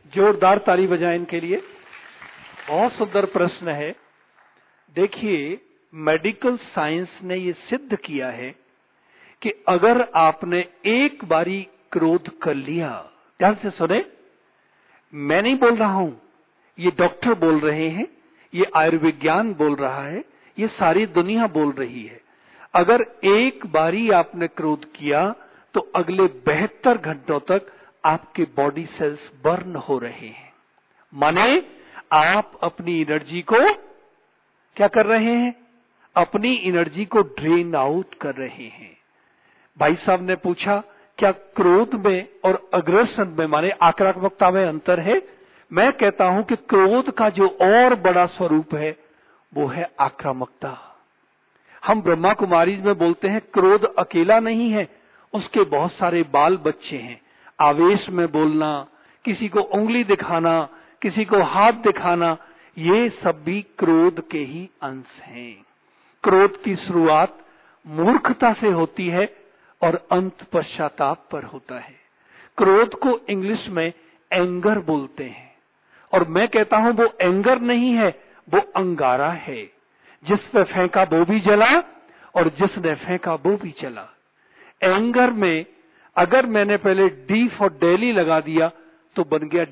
जोरदार ताली बजाएं इनके लिए। बहुत सुंदर प्रश्न है। देखिए, मेडिकल साइंस ने ये सिद्ध किया है कि अगर आपने एक बारी क्रोध कर लिया, ध्यान से सुने, मैं नहीं बोल रहा हूं, ये डॉक्टर बोल रहे हैं, ये आयुर्विज्ञान बोल रहा है, ये सारी दुनिया बोल रही है। अगर एक बारी आपने क्रोध किया तो अगले 72 घंटों तक आपके बॉडी सेल्स बर्न हो रहे हैं। माने आप अपनी एनर्जी को क्या कर रहे हैं? अपनी एनर्जी को ड्रेन आउट कर रहे हैं। भाई साहब ने पूछा क्या क्रोध में और अग्रेशन में माने आक्रामकता में अंतर है? मैं कहता हूं कि क्रोध का जो और बड़ा स्वरूप है वो है आक्रामकता। हम ब्रह्मा कुमारी में बोलते हैं क्रोध अकेला नहीं है, उसके बहुत सारे बाल बच्चे हैं। आवेश में बोलना, किसी को उंगली दिखाना, किसी को हाथ दिखाना, ये सब भी क्रोध के ही अंश हैं। क्रोध की शुरुआत मूर्खता से होती है और अंत पश्चाताप पर होता है। क्रोध को इंग्लिश में एंगर बोलते हैं और मैं कहता हूं वो एंगर नहीं है, वो अंगारा है। जिस पे फेंका वो भी जला और जिसने फेंका वो भी जला। एंगर में अगर मैंने पहले डी फॉर डेली लगा दिया तो बन गया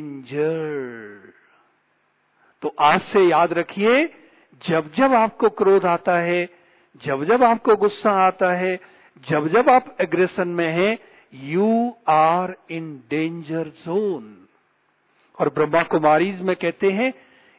डेंजर। तो आज से याद रखिए, जब जब आपको क्रोध आता है, जब जब आपको गुस्सा आता है, जब जब आप एग्रेशन में हैं, you are in danger zone. और ब्रह्मा कुमारीज में कहते हैं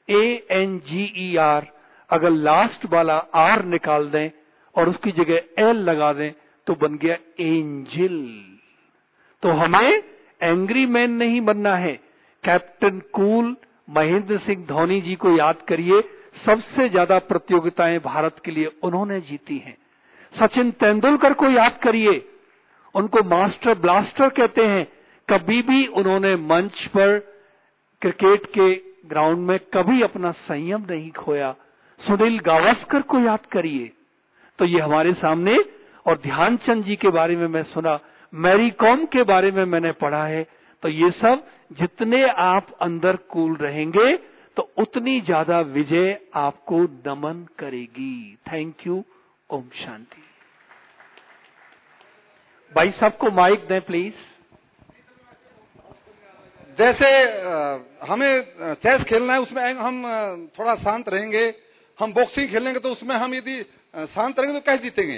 ANGER, अगर लास्ट वाला आर निकाल दें और उसकी जगह एल लगा दें तो बन गया एंजल। तो हमें एंग्री मैन नहीं बनना है। कैप्टन कूल, महेंद्र सिंह धोनी जी को याद करिए, सबसे ज्यादा प्रतियोगिताएं भारत के लिए उन्होंने जीती हैं। सचिन तेंदुलकर को याद करिए, उनको मास्टर ब्लास्टर कहते हैं। कभी भी उन्होंने मंच पर क्रिकेट के ग्राउंड में कभी अपना संयम नहीं खोया। सुनील गावस्कर को याद करिए। तो ये हमारे सामने, और ध्यानचंद जी के बारे में मैं सुना, मैरी कॉम के बारे में मैंने पढ़ा है। तो ये सब जितने आप अंदर कूल रहेंगे तो उतनी ज्यादा विजय आपको नमन करेगी। Thank you. ओम शांति। भाई साहब को माइक दें प्लीज। जैसे हमें चेस खेलना है, उसमें हम थोड़ा शांत रहेंगे। हम बॉक्सिंग खेलेंगे तो उसमें हम यदि शांत रहेंगे तो कैसे जीतेंगे?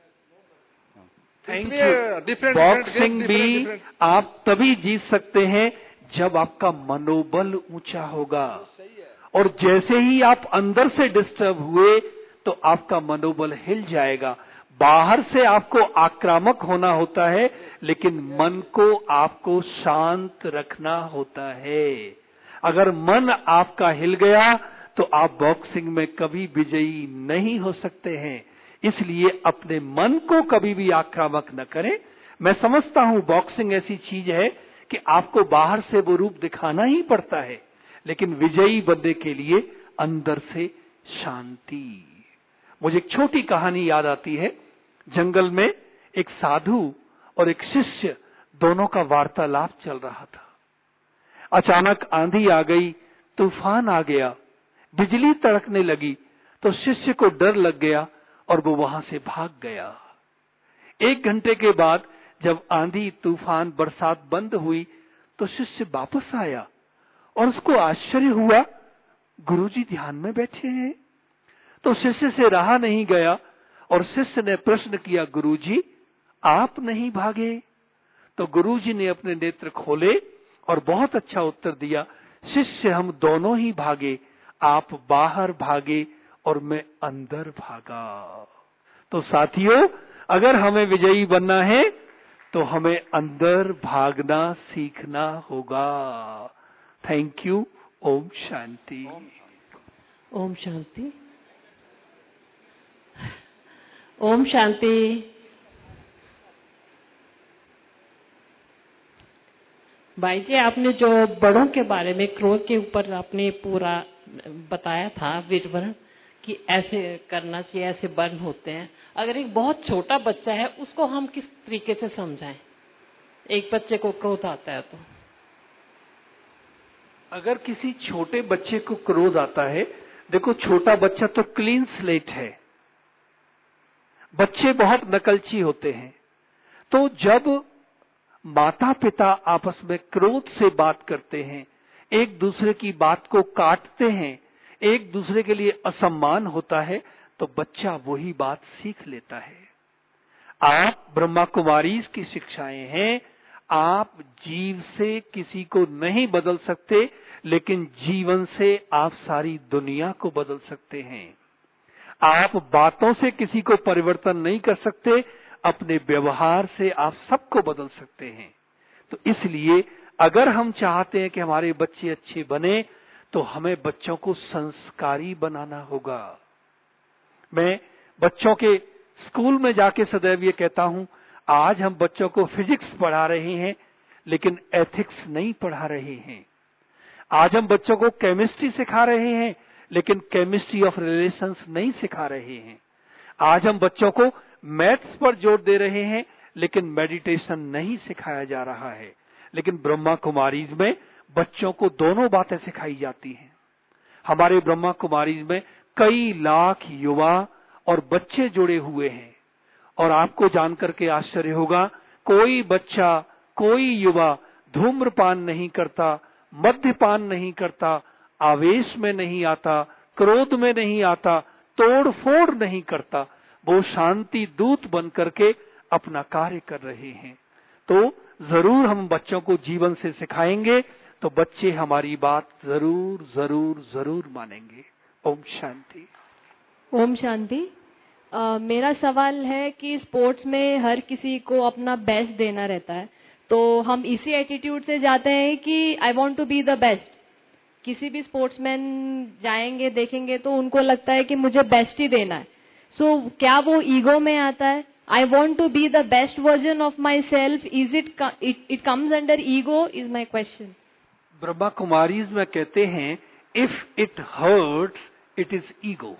Thank you. बॉक्सिंग भी आप तभी जीत सकते हैं जब आपका मनोबल ऊंचा होगा, और जैसे ही आप अंदर से डिस्टर्ब हुए तो आपका मनोबल हिल जाएगा। बाहर से आपको आक्रामक होना होता है, लेकिन मन को आपको शांत रखना होता है। अगर मन आपका हिल गया तो आप बॉक्सिंग में कभी विजयी नहीं हो सकते हैं। इसलिए अपने मन को कभी भी आक्रामक न करें। मैं समझता हूं बॉक्सिंग ऐसी चीज है कि आपको बाहर से वो रूप दिखाना ही पड़ता है, लेकिन विजयी बनने के लिए अंदर से शांति। मुझे एक छोटी कहानी याद आती है। जंगल में एक साधु और एक शिष्य दोनों का वार्तालाप चल रहा था। अचानक आंधी आ गई, तूफान आ गया, बिजली तड़कने लगी, तो शिष्य को डर लग गया और वो वहां से भाग गया। 1 घंटे के बाद जब आंधी, तूफान, बरसात बंद हुई तो शिष्य वापस आया और उसको आश्चर्य हुआ, गुरुजी ध्यान में बैठे हैं। तो शिष्य से रहा नहीं गया और शिष्य ने प्रश्न किया, गुरुजी आप नहीं भागे? तो गुरुजी ने अपने नेत्र खोले और बहुत अच्छा उत्तर दिया, शिष्य हम दोनों ही भागे, आप बाहर भागे और मैं अंदर भागा। तो साथियों, अगर हमें विजयी बनना है तो हमें अंदर भागना सीखना होगा। Thank you. ओम शांति। ओम शांति। ओम शांति। भाई जी, आपने जो बड़ों के बारे में क्रोध के ऊपर आपने पूरा बताया था विवरण कि ऐसे करना चाहिए, ऐसे बर्न होते हैं। अगर एक बहुत छोटा बच्चा है उसको हम किस तरीके से समझाएं? एक बच्चे को क्रोध आता है तो अगर किसी छोटे बच्चे को क्रोध आता है, देखो छोटा बच्चा तो क्लीन स्लेट है, बच्चे बहुत नकलची होते हैं, तो जब माता पिता आपस में क्रोध से बात करते हैं, एक दूसरे की बात को काटते हैं, एक दूसरे के लिए असम्मान होता है, तो बच्चा वही बात सीख लेता है। आप ब्रह्मा कुमारीज की शिक्षाएं हैं, आप जीव से किसी को नहीं बदल सकते, लेकिन जीवन से आप सारी दुनिया को बदल सकते हैं। आप बातों से किसी को परिवर्तन नहीं कर सकते, अपने व्यवहार से आप सबको बदल सकते हैं। तो इसलिए अगर हम चाहते हैं कि हमारे बच्चे अच्छे बने, तो हमें बच्चों को संस्कारी बनाना होगा। मैं बच्चों के स्कूल में जाके सदैव ये कहता हूं, आज हम बच्चों को फिजिक्स पढ़ा रहे हैं, लेकिन एथिक्स नहीं पढ़ा रहे हैं। आज हम बच्चों को केमिस्ट्री सिखा रहे हैं, लेकिन केमिस्ट्री ऑफ रिलेशंस नहीं सिखा रहे हैं। आज हम बच्चों को मैथ्स पर जोर दे रहे हैं, लेकिन मेडिटेशन नहीं सिखाया जा रहा है। लेकिन ब्रह्मा कुमारीज में बच्चों को दोनों बातें सिखाई जाती हैं। हमारे ब्रह्मा कुमारीज में कई लाख युवा और बच्चे जुड़े हुए हैं, और आपको जानकर के आश्चर्य होगा, कोई बच्चा, कोई युवा धूम्रपान नहीं करता, मद्यपान नहीं करता, आवेश में नहीं आता, क्रोध में नहीं आता, तोड़ फोड़ नहीं करता। वो शांति दूत बन करके अपना कार्य कर रहे हैं। तो जरूर हम बच्चों को जीवन से सिखाएंगे, तो बच्चे हमारी बात जरूर जरूर जरूर मानेंगे। ओम शांति। ओम शांति। मेरा सवाल है कि स्पोर्ट्स में हर किसी को अपना बेस्ट देना रहता है, तो हम इसी एटीट्यूड से जाते हैं कि I want to be the best. किसी भी स्पोर्ट्समैन जाएंगे, देखेंगे तो उनको लगता है कि मुझे बेस्ट ही देना है। सो क्या वो ईगो में आता है? I want to be the best version of myself, is it comes under ego, is my question. Brahma Kumaris में कहते हैं, if it hurts it is ego.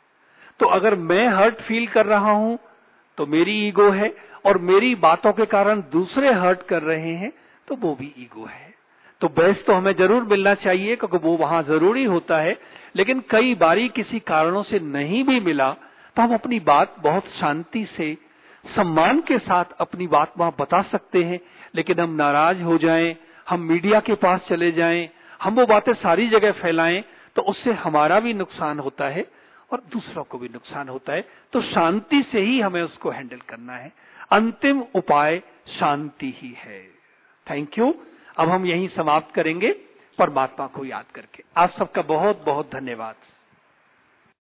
तो अगर मैं हर्ट फील कर रहा हूं तो मेरी ईगो है, और मेरी बातों के कारण दूसरे हर्ट कर रहे हैं तो वो भी ईगो है। तो बेस्ट तो हमें जरूर मिलना चाहिए, क्योंकि वो वहां जरूरी होता है। लेकिन कई बारी किसी कारणों से नहीं भी मिला, तो हम अपनी बात बहुत शांति से, सम्मान के साथ अपनी बात वहां बता सकते हैं। लेकिन हम नाराज हो जाएं, हम मीडिया के पास चले जाएं, हम वो बातें सारी जगह फैलाएं, तो उससे हमारा भी नुकसान होता है और दूसरों को भी नुकसान होता है। तो शांति से ही हमें उसको हैंडल करना है। अंतिम उपाय शांति ही है। Thank you. अब हम यहीं समाप्त करेंगे परमात्मा को याद करके। आप सबका बहुत बहुत धन्यवाद।